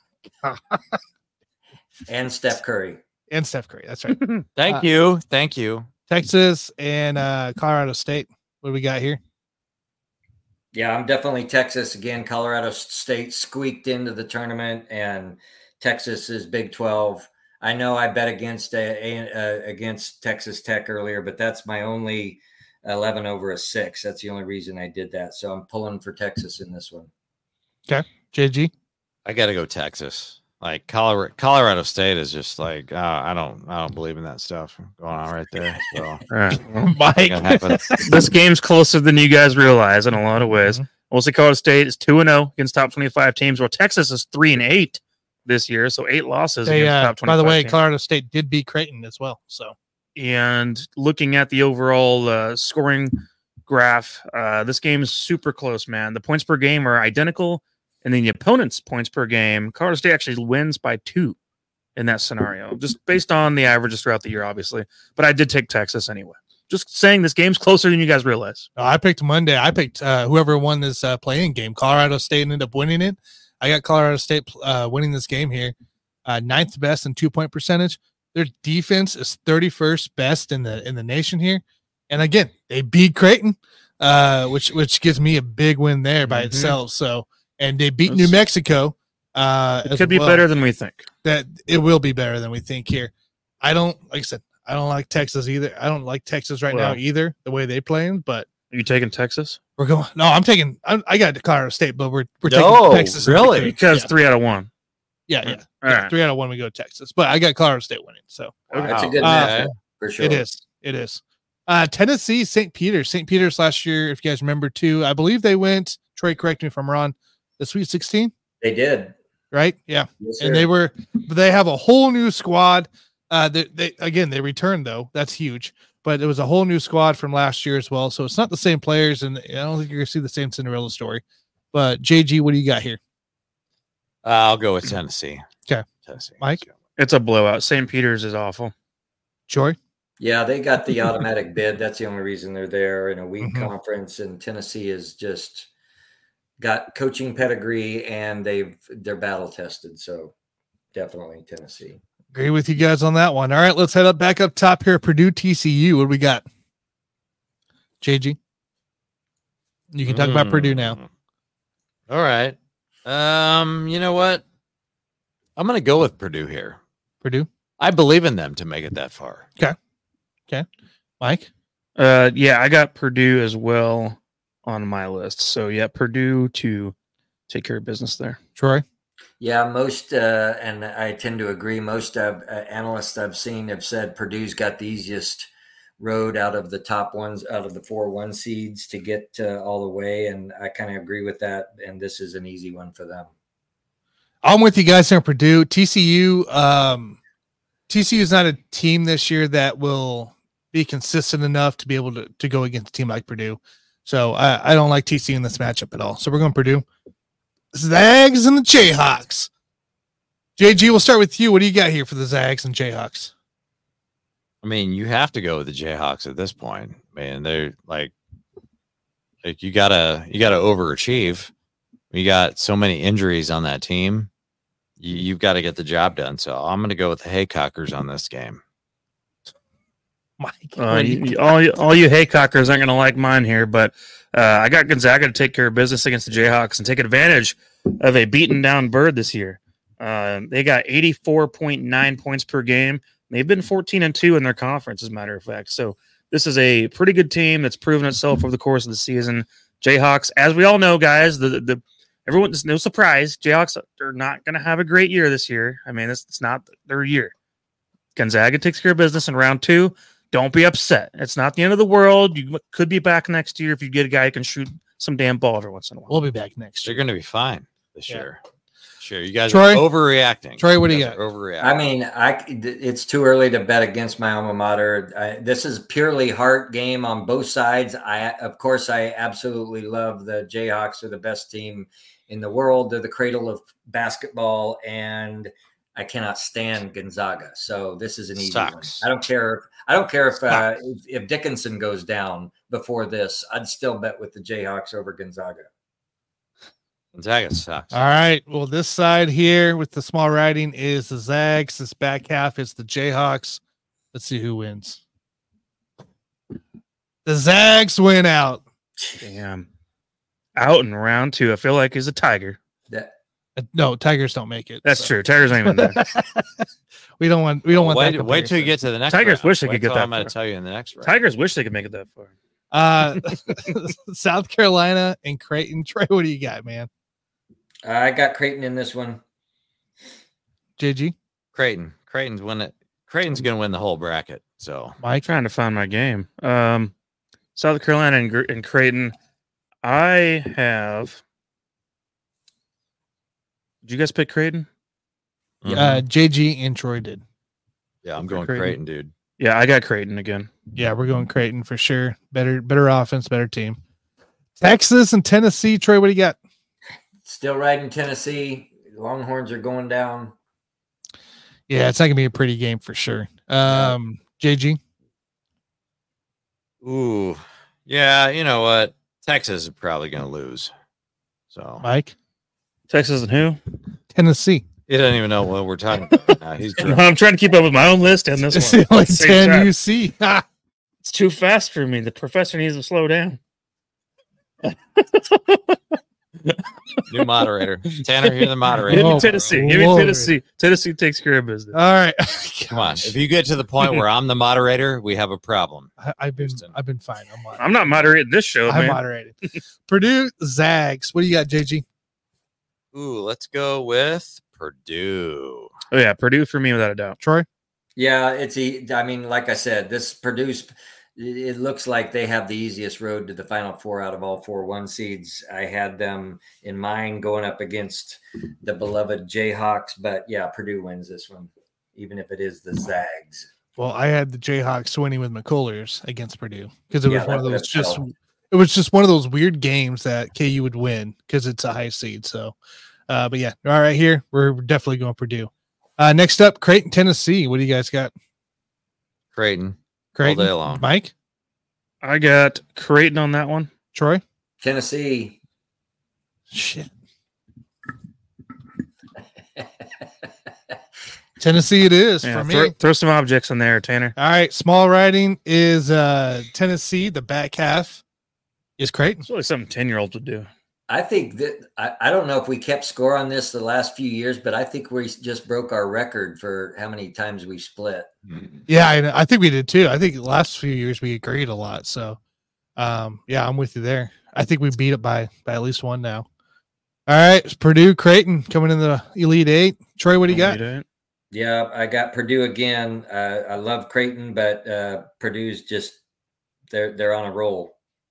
And Steph Curry. That's right. Thank you. Texas and Colorado State. What do we got here? Yeah, I'm definitely Texas again. Colorado State squeaked into the tournament, and Texas is Big 12. I know I bet against Texas Tech earlier, but that's my only 11 over a 6. That's the only reason I did that. So I'm pulling for Texas in this one. Okay, JG. I got to go Texas. Like Colorado State is just like I don't believe in that stuff going on right there. So, all right, Mike, this game's closer than you guys realize in a lot of ways. We'll see Colorado State is 2-0 against top 25 teams. Well, Texas is 3-8 this year, so 8 losses against top 25. By the way, teams. Colorado State did beat Creighton as well. So, and looking at the overall scoring graph, this game is super close, man. The points per game are identical. And then the opponent's points per game, Colorado State actually wins by 2 in that scenario, just based on the averages throughout the year, obviously. But I did take Texas anyway. Just saying this game's closer than you guys realize. I picked Monday. I picked whoever won this playing game. Colorado State ended up winning it. I got Colorado State winning this game here. 9th best in 2-point percentage. Their defense is 31st best in the nation here. And again, they beat Creighton, which gives me a big win there by itself. So. And they beat New Mexico It could be better than we think. That it will be better than we think here. I don't like Texas either. I don't like Texas now either, the way they playing, but are you taking Texas? We're going. No, I got Colorado State, but we're taking Texas. Really? Because 3 out of 1. Yeah. All right. 3 out of 1 we go to Texas, but I got Colorado State winning. So that's a good matchup for sure. It is. Tennessee, St. Peter's. St. Peter's last year, if you guys remember too, I believe they went. Troy, correct me if I'm wrong. The Sweet 16. They did. Right? Yeah. Yes, and they have a whole new squad. They returned though. That's huge. But it was a whole new squad from last year as well. So it's not the same players, and I don't think you're gonna see the same Cinderella story. But JG, what do you got here? I'll go with Tennessee. Okay. Tennessee. Mike? It's a blowout. St. Peter's is awful. Joy? Yeah, they got the automatic bid. That's the only reason they're there in a weak conference. And Tennessee is just got coaching pedigree, and they're battle tested. So definitely Tennessee. Agree with you guys on that one. All right, let's head back up top here. Purdue TCU. What do we got? JG? You can talk about Purdue now. All right. You know what? I'm going to go with Purdue here. Purdue? I believe in them to make it that far. Okay. Mike? Yeah, I got Purdue as well on my list. So, yeah, Purdue to take care of business there. Troy? Yeah, most, and I tend to agree, most analysts I've seen have said Purdue's got the easiest road out of the top ones, out of the 4-1 seeds to get all the way. And I kind of agree with that. And this is an easy one for them. I'm with you guys here on Purdue. TCU is not a team this year that will be consistent enough to be able to go against a team like Purdue. So I don't like TCU in this matchup at all. So we're going Purdue. Zags and the Jayhawks. JG, we'll start with you. What do you got here for the Zags and Jayhawks? I mean, you have to go with the Jayhawks at this point. Man, they're like you gotta overachieve. You got so many injuries on that team. You've got to get the job done. So I'm going to go with the Haycockers on this game. Mike, all you Haycockers aren't going to like mine here, but I got Gonzaga to take care of business against the Jayhawks and take advantage of a beaten down Bird this year. They got 84.9 points per game. They've been 14-2 in their conference, as a matter of fact. So this is a pretty good team that's proven itself over the course of the season. Jayhawks, as we all know, guys, everyone, it's no surprise. Jayhawks are not going to have a great year this year. I mean, it's not their year. Gonzaga takes care of business in round 2. Don't be upset. It's not the end of the world. You could be back next year if you get a guy who can shoot some damn ball every once in a while. We'll be back next year. They're going to be fine this year. Sure, you guys Troy, are overreacting. What do you got? Overreacting. I mean, it's too early to bet against my alma mater. This is purely heart game on both sides. Of course, I absolutely love the Jayhawks. Are the best team in the world. They're the cradle of basketball, and I cannot stand Gonzaga. So this is an easy one. I don't care if Dickinson goes down before this. I'd still bet with the Jayhawks over Gonzaga. Gonzaga sucks. All right. Well, this side here with the small writing is the Zags. This back half is the Jayhawks. Let's see who wins. The Zags win out. Damn. Out in round 2. I feel like he's a Tiger. No, Tigers don't make it. That's true. Tigers ain't even there. we don't want that. Wait till you get to the next. Tigers round. wish they could get that. I'm going to tell you in the next round. Tigers wish they could make it that far. South Carolina and Creighton. Trey, what do you got, man? I got Creighton in this one. JG? Creighton's win it. Creighton's going to win the whole bracket. So Mike, trying to find my game. South Carolina and Creighton. I have. Did you guys pick Creighton? JG and Troy did. Yeah, I'm going Creighton, dude. Yeah, I got Creighton again. Yeah, we're going Creighton for sure. Better offense, better team. Texas and Tennessee. Troy, what do you got? Still riding Tennessee. Longhorns are going down. Yeah, it's not gonna be a pretty game for sure. JG. Ooh, yeah. You know what? Texas is probably going to lose. So Mike. Texas and who? Tennessee. He doesn't even know what we're talking about. I'm trying to keep up with my own list and this It's one. like 10 UC. It's too fast for me. The professor needs to slow down. New moderator. Tanner, you're the moderator. Give me Oh, Tennessee. my Give me Lord. Tennessee. Tennessee takes care of business. All right. Come on. If you get to the point where I'm the moderator, we have a problem. I've been Houston. fine. I'm not moderating this show, I'm man. moderated. Purdue Zags. What do you got, JG? Ooh, let's go with Purdue. Oh yeah, Purdue for me without a doubt. Troy? Yeah, I mean, like I said, this Purdue's. It looks like they have the easiest road to the Final Four out of all 4 1 seeds. I had them in mind going up against the beloved Jayhawks, but yeah, Purdue wins this one, even if it is the Zags. Well, I had the Jayhawks winning with McCullers against Purdue because it was Yeah, one of that those would've helped. it was just one of those weird games that KU would win because it's a high seed. So, but yeah, all right, here we're definitely going Purdue. Next up, Creighton, Tennessee. What do you guys got? Creighton. Creighton, All day long. Mike, I got Creighton on that one. Troy. Tennessee. Shit. Tennessee it is Yeah, for me. throw some objects in there, Tanner. All right, small writing is Tennessee. The back half is Creighton. It's really something 10-year-olds would do. I think that I don't know if we kept score on this the last few years, but I think we just broke our record for how many times we split. Yeah, I think we did too. I think the last few years we agreed a lot. So, yeah, I'm with you there. I think we beat it by at least one now. All right, it's Purdue, Creighton coming in the Elite Eight. Troy, what do you got? Yeah, I got Purdue again. I love Creighton, but Purdue's just they're on a roll.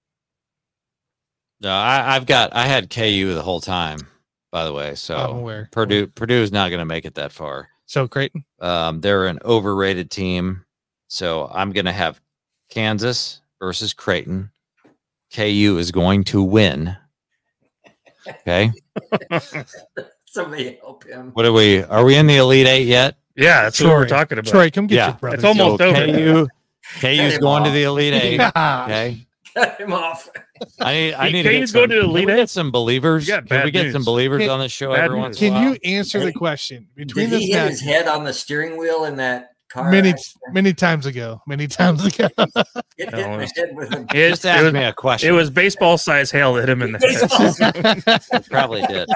No, I had KU the whole time, by the way. I'm So aware. Purdue is not going to make it that far. So Creighton. They're an overrated team. So I'm going to have Kansas versus Creighton. KU is going to win. Okay. Somebody help him. What are we in the Elite Eight yet? Yeah, that's what we're talking about. Troy, come get Yeah. your brother. It's almost So over. KU's going to the Elite Eight. Okay. Cut him off. I need KU's to going to the Elite can we Eight? get some believers. You got Can we bad get news. some believers Can- on this show bad every news. once in a Can while? you answer the question between Did this he hit match his head on the steering wheel in that car? many accident? times ago? Many times ago. It hit No, my head with a It, Just ask me a it question. was baseball size hail that hit him in the Baseball. It probably did.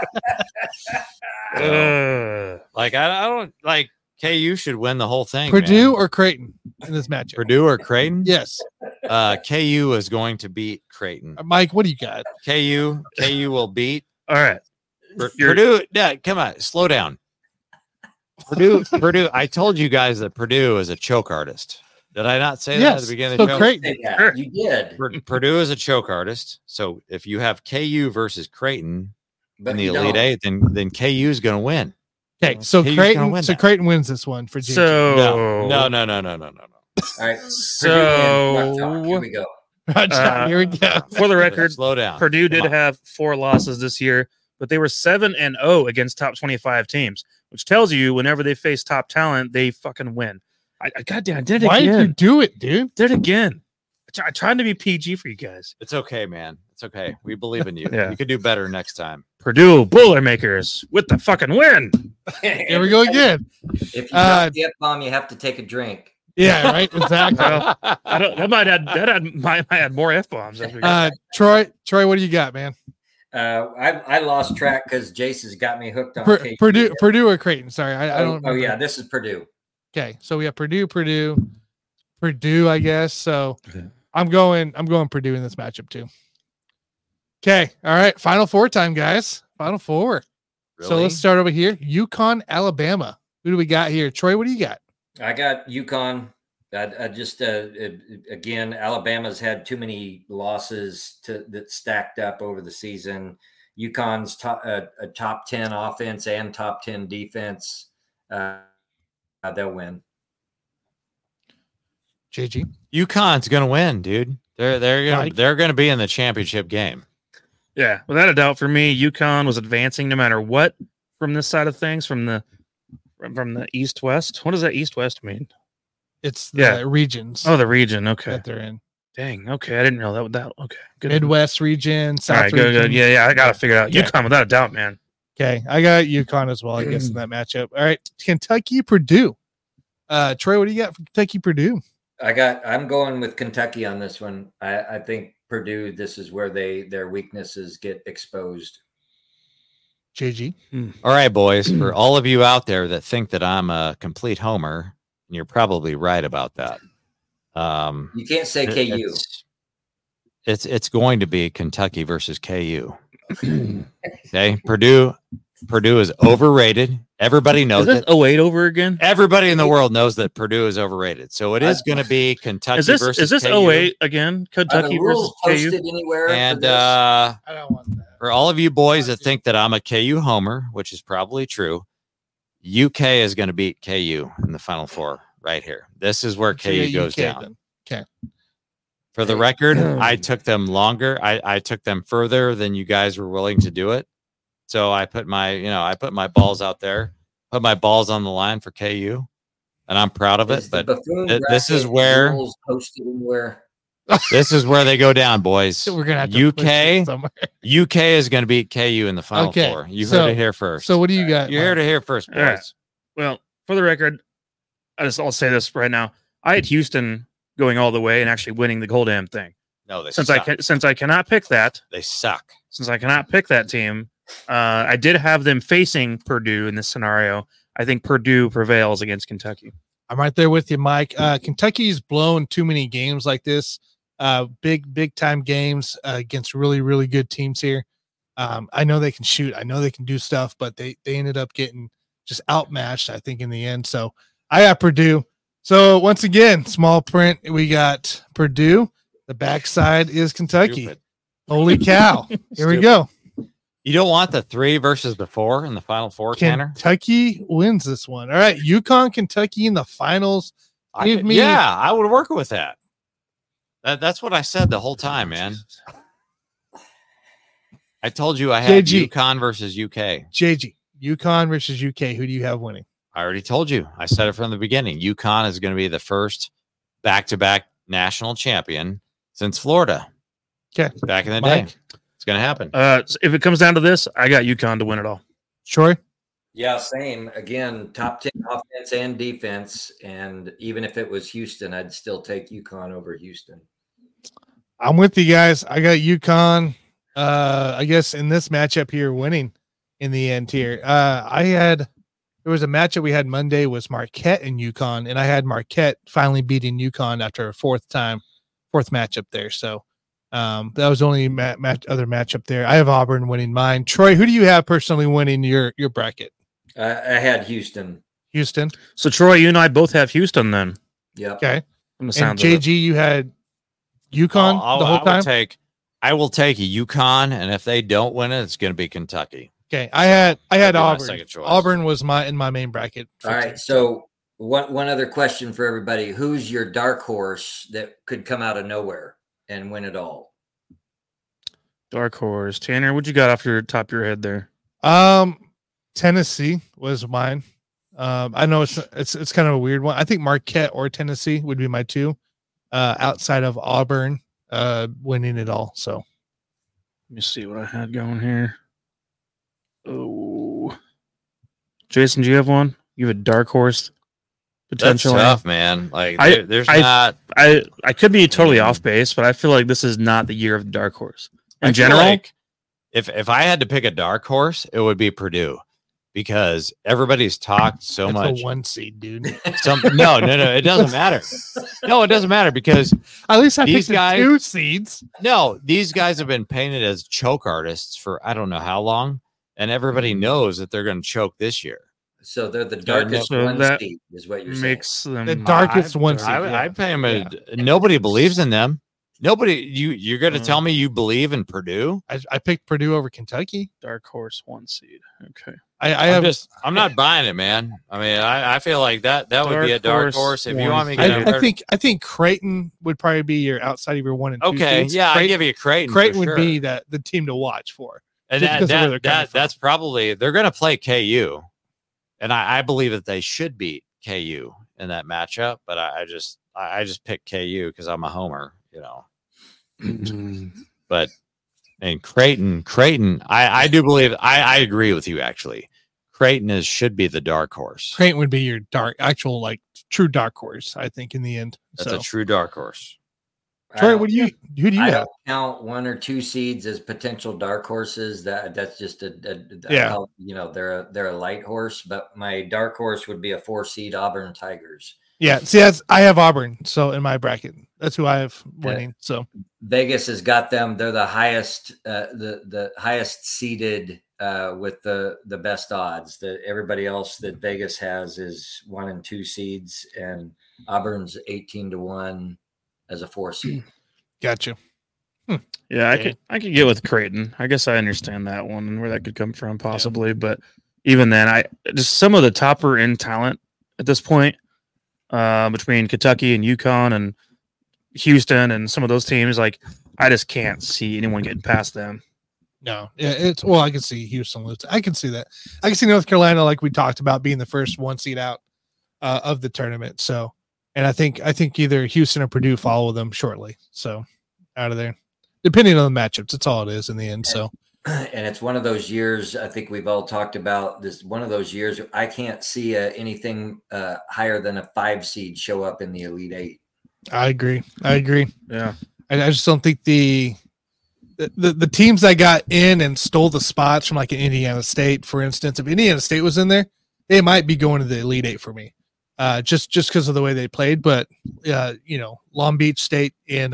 head. Like I don't like KU should win the whole thing. Purdue man. or Creighton in this matchup? Purdue or Creighton? Yes. KU is going to beat Creighton. Mike, what do you got? KU will beat All right. Purdue. Yeah, come on, slow down. Purdue. I told you guys that Purdue is a choke artist. Did I not say that at Yes. the beginning So of the show? Creighton. Yeah, Sure. you did. Purdue is a choke artist. So if you have KU versus Creighton But in the you Elite don't. Eight, then KU is going to win. Okay, so KU's gonna Creighton. win So that. Creighton wins this one for JJ. So No. All right. So- Here we go. Here we go. for the record, Slow down. Purdue Come did on. have 4 losses this year, but they were 7-0 against top 25 teams, which tells you whenever they face top talent, they fucking win. I goddamn, I did it Why did you again. do it, dude? Did it again. I tried to be PG for you guys. It's okay, man. It's okay. We believe in you. Yeah. You could do better next time. Purdue Boilermakers with the fucking win. Here we go again. If you drop the F-bomb, you have to take a drink. Yeah, right. Exactly. Well, I don't. That might add more f bombs. Troy, what do you got, man? I lost track because Jace has got me hooked on KU. Purdue or Creighton? Sorry, I don't. Oh remember. yeah, this is Purdue. Okay, so we have Purdue, I guess. So Okay. I'm going Purdue in this matchup too. Okay, all right. Final Four time, guys. Final Four. So Really? let's start over here. UConn, Alabama. Who do we got here? Troy, what do you got? I got UConn. I just again, Alabama's had too many losses that stacked up over the season. UConn's a top 10 offense and top 10 defense. They'll win. JG. UConn's gonna win, dude. They're gonna be in the championship game. Yeah, without a doubt, for me, UConn was advancing no matter what from this side of things, from the east west. What does that east west mean? It's the regions Oh, the region. Okay. that they're in. Dang. Okay, I didn't know that. Okay. Good. Midwest region, South All right. region. Good. Yeah. I gotta figure it out. Okay. UConn, without a doubt, man. Okay, I got UConn as well, I guess, in that matchup. All right, Kentucky, Purdue. Troy, what do you got for Kentucky, Purdue? I'm going with Kentucky on this one. I think Purdue, this is where their weaknesses get exposed. JG. All right, boys. For all of you out there that think that I'm a complete homer, and you're probably right about that. You can't say KU. It's going to be Kentucky versus KU. Okay, Purdue is overrated. Everybody knows Is it. 08 over again? Everybody in the world knows that Purdue is overrated. So it is going to be Kentucky versus Is this KU. 08 again? Kentucky Are the rules versus KU? posted anywhere? And I don't want that. for all of you boys that think that I'm a KU homer, which is probably true, UK is going to beat KU in the Final Four right here. This is where KU goes down. Okay. For the record, I took them longer. I took them further than you guys were willing to do it. So I put my balls out there, put my balls on the line for KU, and I'm proud of it. But this is where posted anywhere. This is where they go down, boys. We're gonna have to UK is going to beat KU in the Final Four. You heard it here first. So what do you got? You're here to hear first, boys. Right. Well, for the record, I'll say this right now. I had Houston going all the way and actually winning the whole damn thing. No, they since suck. I cannot pick that. They suck. Since I cannot pick that team, I did have them facing Purdue in this scenario. I think Purdue prevails against Kentucky. I'm right there with you, Mike. Kentucky's blown too many games like this. Big time games against really, really good teams here. I know they can shoot. I know they can do stuff, but they ended up getting just outmatched, I think, in the end. So I got Purdue. So once again, small print, we got Purdue. The backside is Kentucky. Stupid. Holy cow. Here we go. You don't want the 3 versus the 4 in the Final Four, Tanner? Kentucky wins this one. All right. UConn, Kentucky in the finals. I would work with that. That's what I said the whole time, man. I told you I had UConn versus UK. JG, UConn versus UK. Who do you have winning? I already told you. I said it from the beginning. UConn is going to be the first back-to-back national champion since Florida. Okay. Back in the day. It's going to happen. If it comes down to this, I got UConn to win it all. Troy? Yeah, same. Again, top 10 offense and defense. And even if it was Houston, I'd still take UConn over Houston. I'm with you guys. I got UConn. I guess in this matchup here, winning in the end here. There was a matchup we had Monday was Marquette and UConn, and I had Marquette finally beating UConn after a fourth matchup there. So that was the only other matchup there. I have Auburn winning mine. Troy, who do you have personally winning your bracket? I had Houston. Houston. So Troy, you and I both have Houston then. Yeah. Okay. And JG, you had UConn the whole time? I will take a UConn, and if they don't win it, it's going to be Kentucky. Okay, I had Auburn. Auburn was in my main bracket. All right, so one other question for everybody: who's your dark horse that could come out of nowhere and win it all? Dark horse, Tanner. What you got off your top of your head there? Tennessee was mine. I know it's kind of a weird one. I think Marquette or Tennessee would be my two. Outside of Auburn, winning it all. So let me see what I had going here. Oh, Jason, do you have one? You have a dark horse potentially? That's tough, man. Like I could be totally off base, but I feel like this is not the year of the dark horse. In general, like if I had to pick a dark horse, it would be Purdue because everybody's talked so much. A 1 seed, dude. No, it doesn't matter. No, it doesn't matter because at least these guys 2 seeds. No, these guys have been painted as choke artists for I don't know how long. And everybody knows that they're going to choke this year. So they're the darkest one seed, is what you're saying. The darkest one seed. I pay them. Nobody believes in them. Nobody. You're going to tell me you believe in Purdue? I picked Purdue over Kentucky. Dark horse 1 seed. Okay. I'm not buying it, man. I mean, I feel like that would be a dark horse. If you want me, I think Creighton would probably be your outside of your 1 and 2. Okay, seeds. I give you Creighton. Creighton would be the team to watch for. And that's probably they're going to play KU, and I believe that they should beat KU in that matchup. But I just picked KU because I'm a homer, you know. But and Creighton, I do believe I agree with you actually. Creighton should be the dark horse. Creighton would be your true dark horse, I think, in the end. That's a true dark horse. Troy, who do you I have? don't count 1 or 2 seeds as potential dark horses. That's just Yeah. they're a light horse, but my dark horse would be a 4 seed Auburn Tigers. Yeah, see, I have Auburn, so in my bracket, that's who I have winning. So Vegas has got them. They're the highest, the highest seeded with the best odds. That everybody else that Vegas has is 1 and 2 seeds, and Auburn's 18-1 as a 4 seed. Gotcha. Yeah, I could get with Creighton. I guess I understand that one and where that could come from, possibly. But even then, I just some of the topper end talent at this point. Between Kentucky and UConn and Houston and some of those teams, like I just can't see anyone getting past them. No, yeah, I can see Houston lose. I can see that. I can see North Carolina, like we talked about, being the first 1 seed out of the tournament. So, and I think either Houston or Purdue follow them shortly. So, out of there, depending on the matchups, that's all it is in the end. So. And it's one of those years, I think we've all talked about this, one of those years I can't see anything higher than a 5 seed show up in the Elite 8. I agree. Yeah. I just don't think the teams that got in and stole the spots from like an Indiana State, for instance, if Indiana State was in there, they might be going to the Elite 8 for me. Just because of the way they played. But, Long Beach State and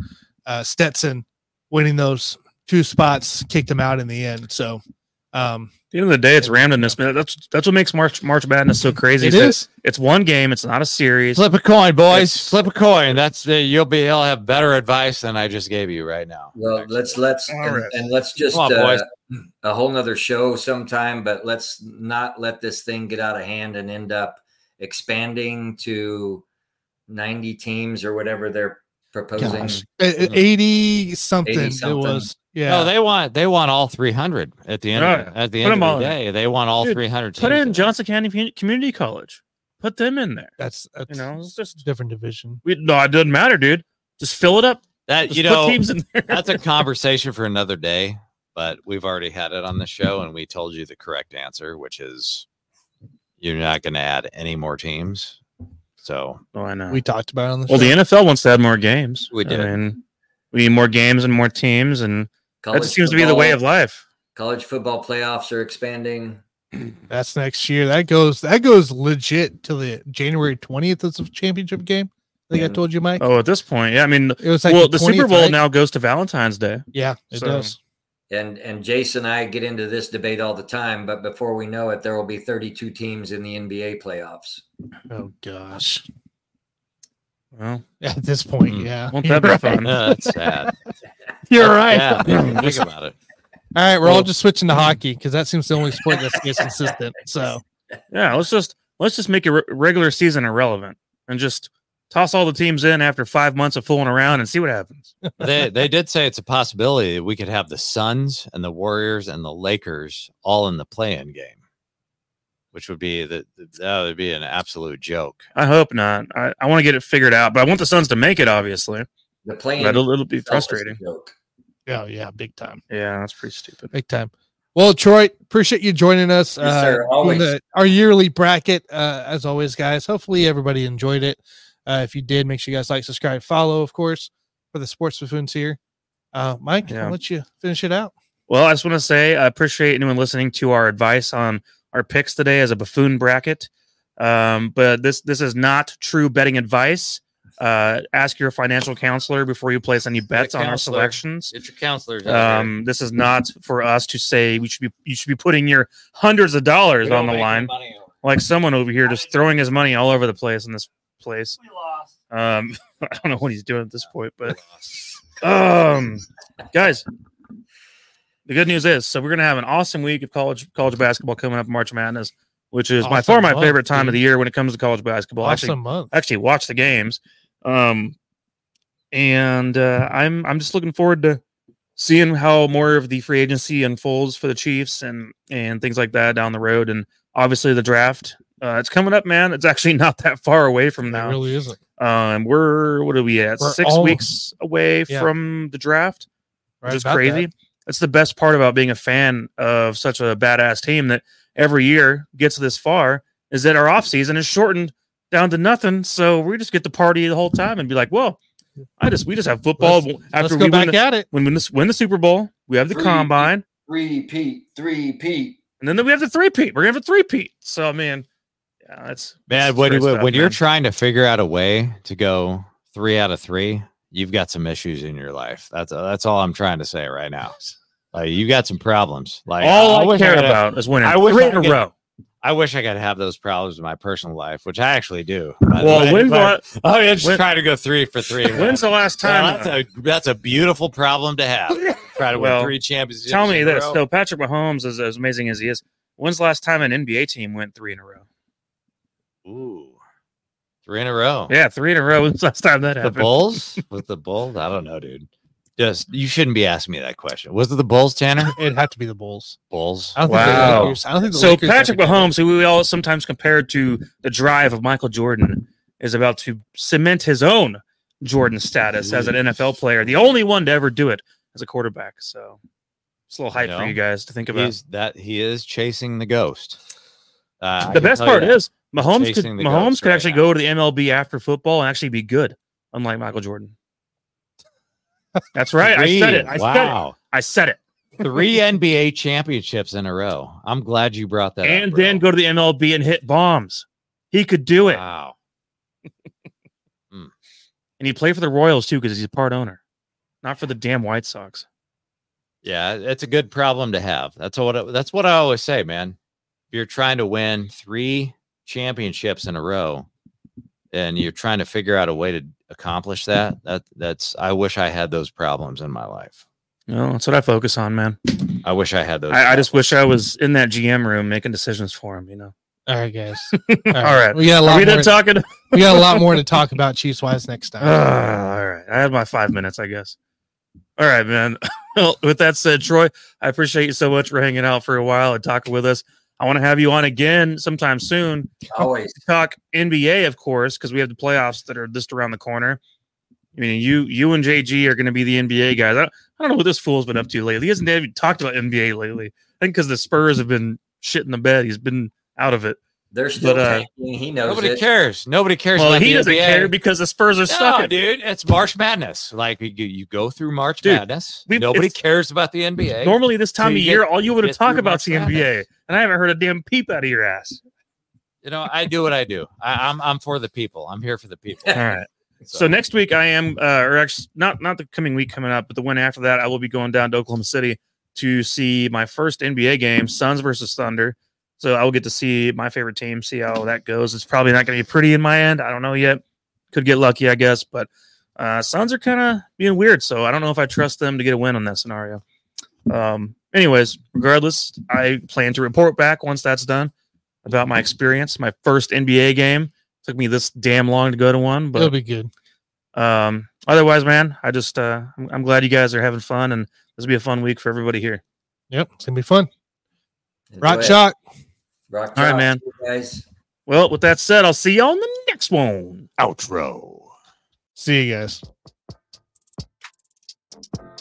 Stetson winning those 2 spots kicked them out in the end. So, at the end of the day, it's randomness, man. That's what makes March Madness so crazy. It is. It's one game. It's not a series. Flip a coin, boys. Flip a coin. That's you'll have better advice than I just gave you right now. Well, let's just Come on, boys. A whole nother show sometime, but let's not let this thing get out of hand and end up expanding to 90 teams or whatever they're proposing. Gosh, 80 something it was. Yeah. No, they want all 300 at the end. At the end of the day, they want all 300 teams. Put in Johnson County Community College. Put them in there. That's it's just different division. No, it doesn't matter, dude. Just fill it up. That Just put teams in there. That's a conversation for another day. But we've already had it on the show, and we told you the correct answer, which is you're not going to add any more teams. So, I know. We talked about it on the show. The NFL wants to add more games. We did. I mean, we need more games and more teams, and that seems to be the way of life. College football playoffs are expanding. That's next year. That goes legit till the January 20th is the championship game. I think I told you, Mike. Oh, at this point, yeah. I mean, it was like the Super Bowl now goes to Valentine's Day. Yeah, it does. And Jason and I get into this debate all the time, but before we know it, there will be 32 teams in the NBA playoffs. Oh gosh. Well, at this point, yeah. Won't that be fun? That's sad. You're right. Yeah, think about it. All right, we're all just switching to hockey because that seems the only sport that stays consistent. So, yeah, let's just make a regular season irrelevant and just toss all the teams in after 5 months of fooling around and see what happens. They did say it's a possibility that we could have the Suns and the Warriors and the Lakers all in the play-in game, which would be that would be an absolute joke. I hope not. I want to get it figured out, but I want the Suns to make it. Obviously, the play-in it'll be frustrating. Oh yeah, big time. Yeah, that's pretty stupid. Big time. Well, Troy, appreciate you joining us. Yes, sir. Always. Our yearly bracket, as always, guys. Hopefully everybody enjoyed it. If you did, make sure you guys like, subscribe, follow, of course, for the Sports Buffoons here. Mike, I'll let you finish it out. Well, I just want to say I appreciate anyone listening to our advice on our picks today as a buffoon bracket. But this is not true betting advice. Ask your financial counselor before you place any bets on our selections. Get your counselors. This is not for us to say you should be putting your hundreds of dollars on the line, like someone over here just throwing his money all over the place in this place. We lost. I don't know what he's doing at this point, but guys, the good news is, so we're gonna have an awesome week of college basketball coming up, March Madness, which is by far my favorite time of the year when it comes to college basketball. Actually watch the games. I'm just looking forward to seeing how more of the free agency unfolds for the Chiefs and things like that down the road. And obviously the draft, it's coming up, man. It's actually not that far away from now. It really isn't. What are we at? We're 6 weeks away from the draft, which is crazy. That's the best part about being a fan of such a badass team that every year gets this far, is that our off season is shortened down to nothing. So we just get to party the whole time and be like, well, We just have football Let's after go we back at it. win the Super Bowl. We have the combine. Three-peat. And then we have the three-peat. We're gonna have a three-peat. So man, yeah, that's when stuff, you're trying to figure out a way to go 3 out of 3, you've got some issues in your life. That's all I'm trying to say right now. Like you got some problems. Like all I care about is winning 3 in a row. I wish I could have those problems in my personal life, which I actually do. Well, I'm just trying to go 3 for 3. When's the last time? That's a beautiful problem to have. Try to win 3 championships. Tell me this. So Patrick Mahomes is as amazing as he is. When's the last time an NBA team went 3 in a row? Ooh, 3 in a row. Yeah, 3 in a row. When's the last time that happened? The Bulls? With the Bulls? I don't know, dude. You shouldn't be asking me that question. Was it the Bulls, Tanner? It'd have to be the Bulls. Bulls. I don't think the So Lakers Patrick ever did. Mahomes, who we all sometimes compare to the drive of Michael Jordan, is about to cement his own Jordan status as an NFL player. The only one to ever do it as a quarterback. So it's a little hype for you guys to think about. He is chasing the ghost. The best part is Mahomes could actually now. go to the MLB after football and actually be good, unlike Michael Jordan. That's right. I said it. I said it. 3 NBA championships in a row. I'm glad you brought that and up. then go to the MLB and hit bombs. He could do it. Wow. And he played for the Royals too because he's a part owner, not for the damn White Sox. Yeah, it's a good problem to have. That's what I always say, man. If you're trying to win 3 championships in a row and you're trying to figure out a way to accomplish that's I wish I had those problems in my life. No, that's what I focus on, man. I wish I had those. I just wish I was in that GM room making decisions for him, All right, guys. All right. We got a Are lot we done more. talking? We got a lot more to talk about Chiefs wise next time. All right. I had my 5 minutes, I guess. All right, man. Well, with that said, Troy, I appreciate you so much for hanging out for a while and talking with us. I want to have you on again sometime soon. Always. To talk NBA, of course, because we have the playoffs that are just around the corner. I mean, you and JG are going to be the NBA guys. I don't know what this fool's been up to lately. He hasn't even talked about NBA lately. I think because the Spurs have been shit in the bed. He's been out of it. They're still tanking. He knows Nobody cares. Nobody cares. Well, about he the doesn't NBA. care because the Spurs are sucking. dude. It's March Madness. Like you go through March Madness. Nobody cares about the NBA. Normally, this time of year, all you would have get talked through about the March NBA, Madness. and I haven't heard a damn peep out of your ass. I do what I do. I'm for the people. I'm here for the people. All right. So next week I am, or actually not the coming week coming up, but the one after that, I will be going down to Oklahoma City to see my first NBA game, Suns versus Thunder. So I will get to see my favorite team, see how that goes. It's probably not going to be pretty in my end. I don't know yet. Could get lucky, I guess. But Suns are kind of being weird, so I don't know if I trust them to get a win on that scenario. Anyways, regardless, I plan to report back once that's done about my experience. My first NBA game. Took me this damn long to go to one, but It'll be good. Otherwise, man, I just I'm glad you guys are having fun, and this will be a fun week for everybody here. Yep, it's gonna be fun. Enjoy Rock it. Chalk. Rock All right, chalk, man. you guys. Well, with that said, I'll see you on the next one. Outro. See you guys.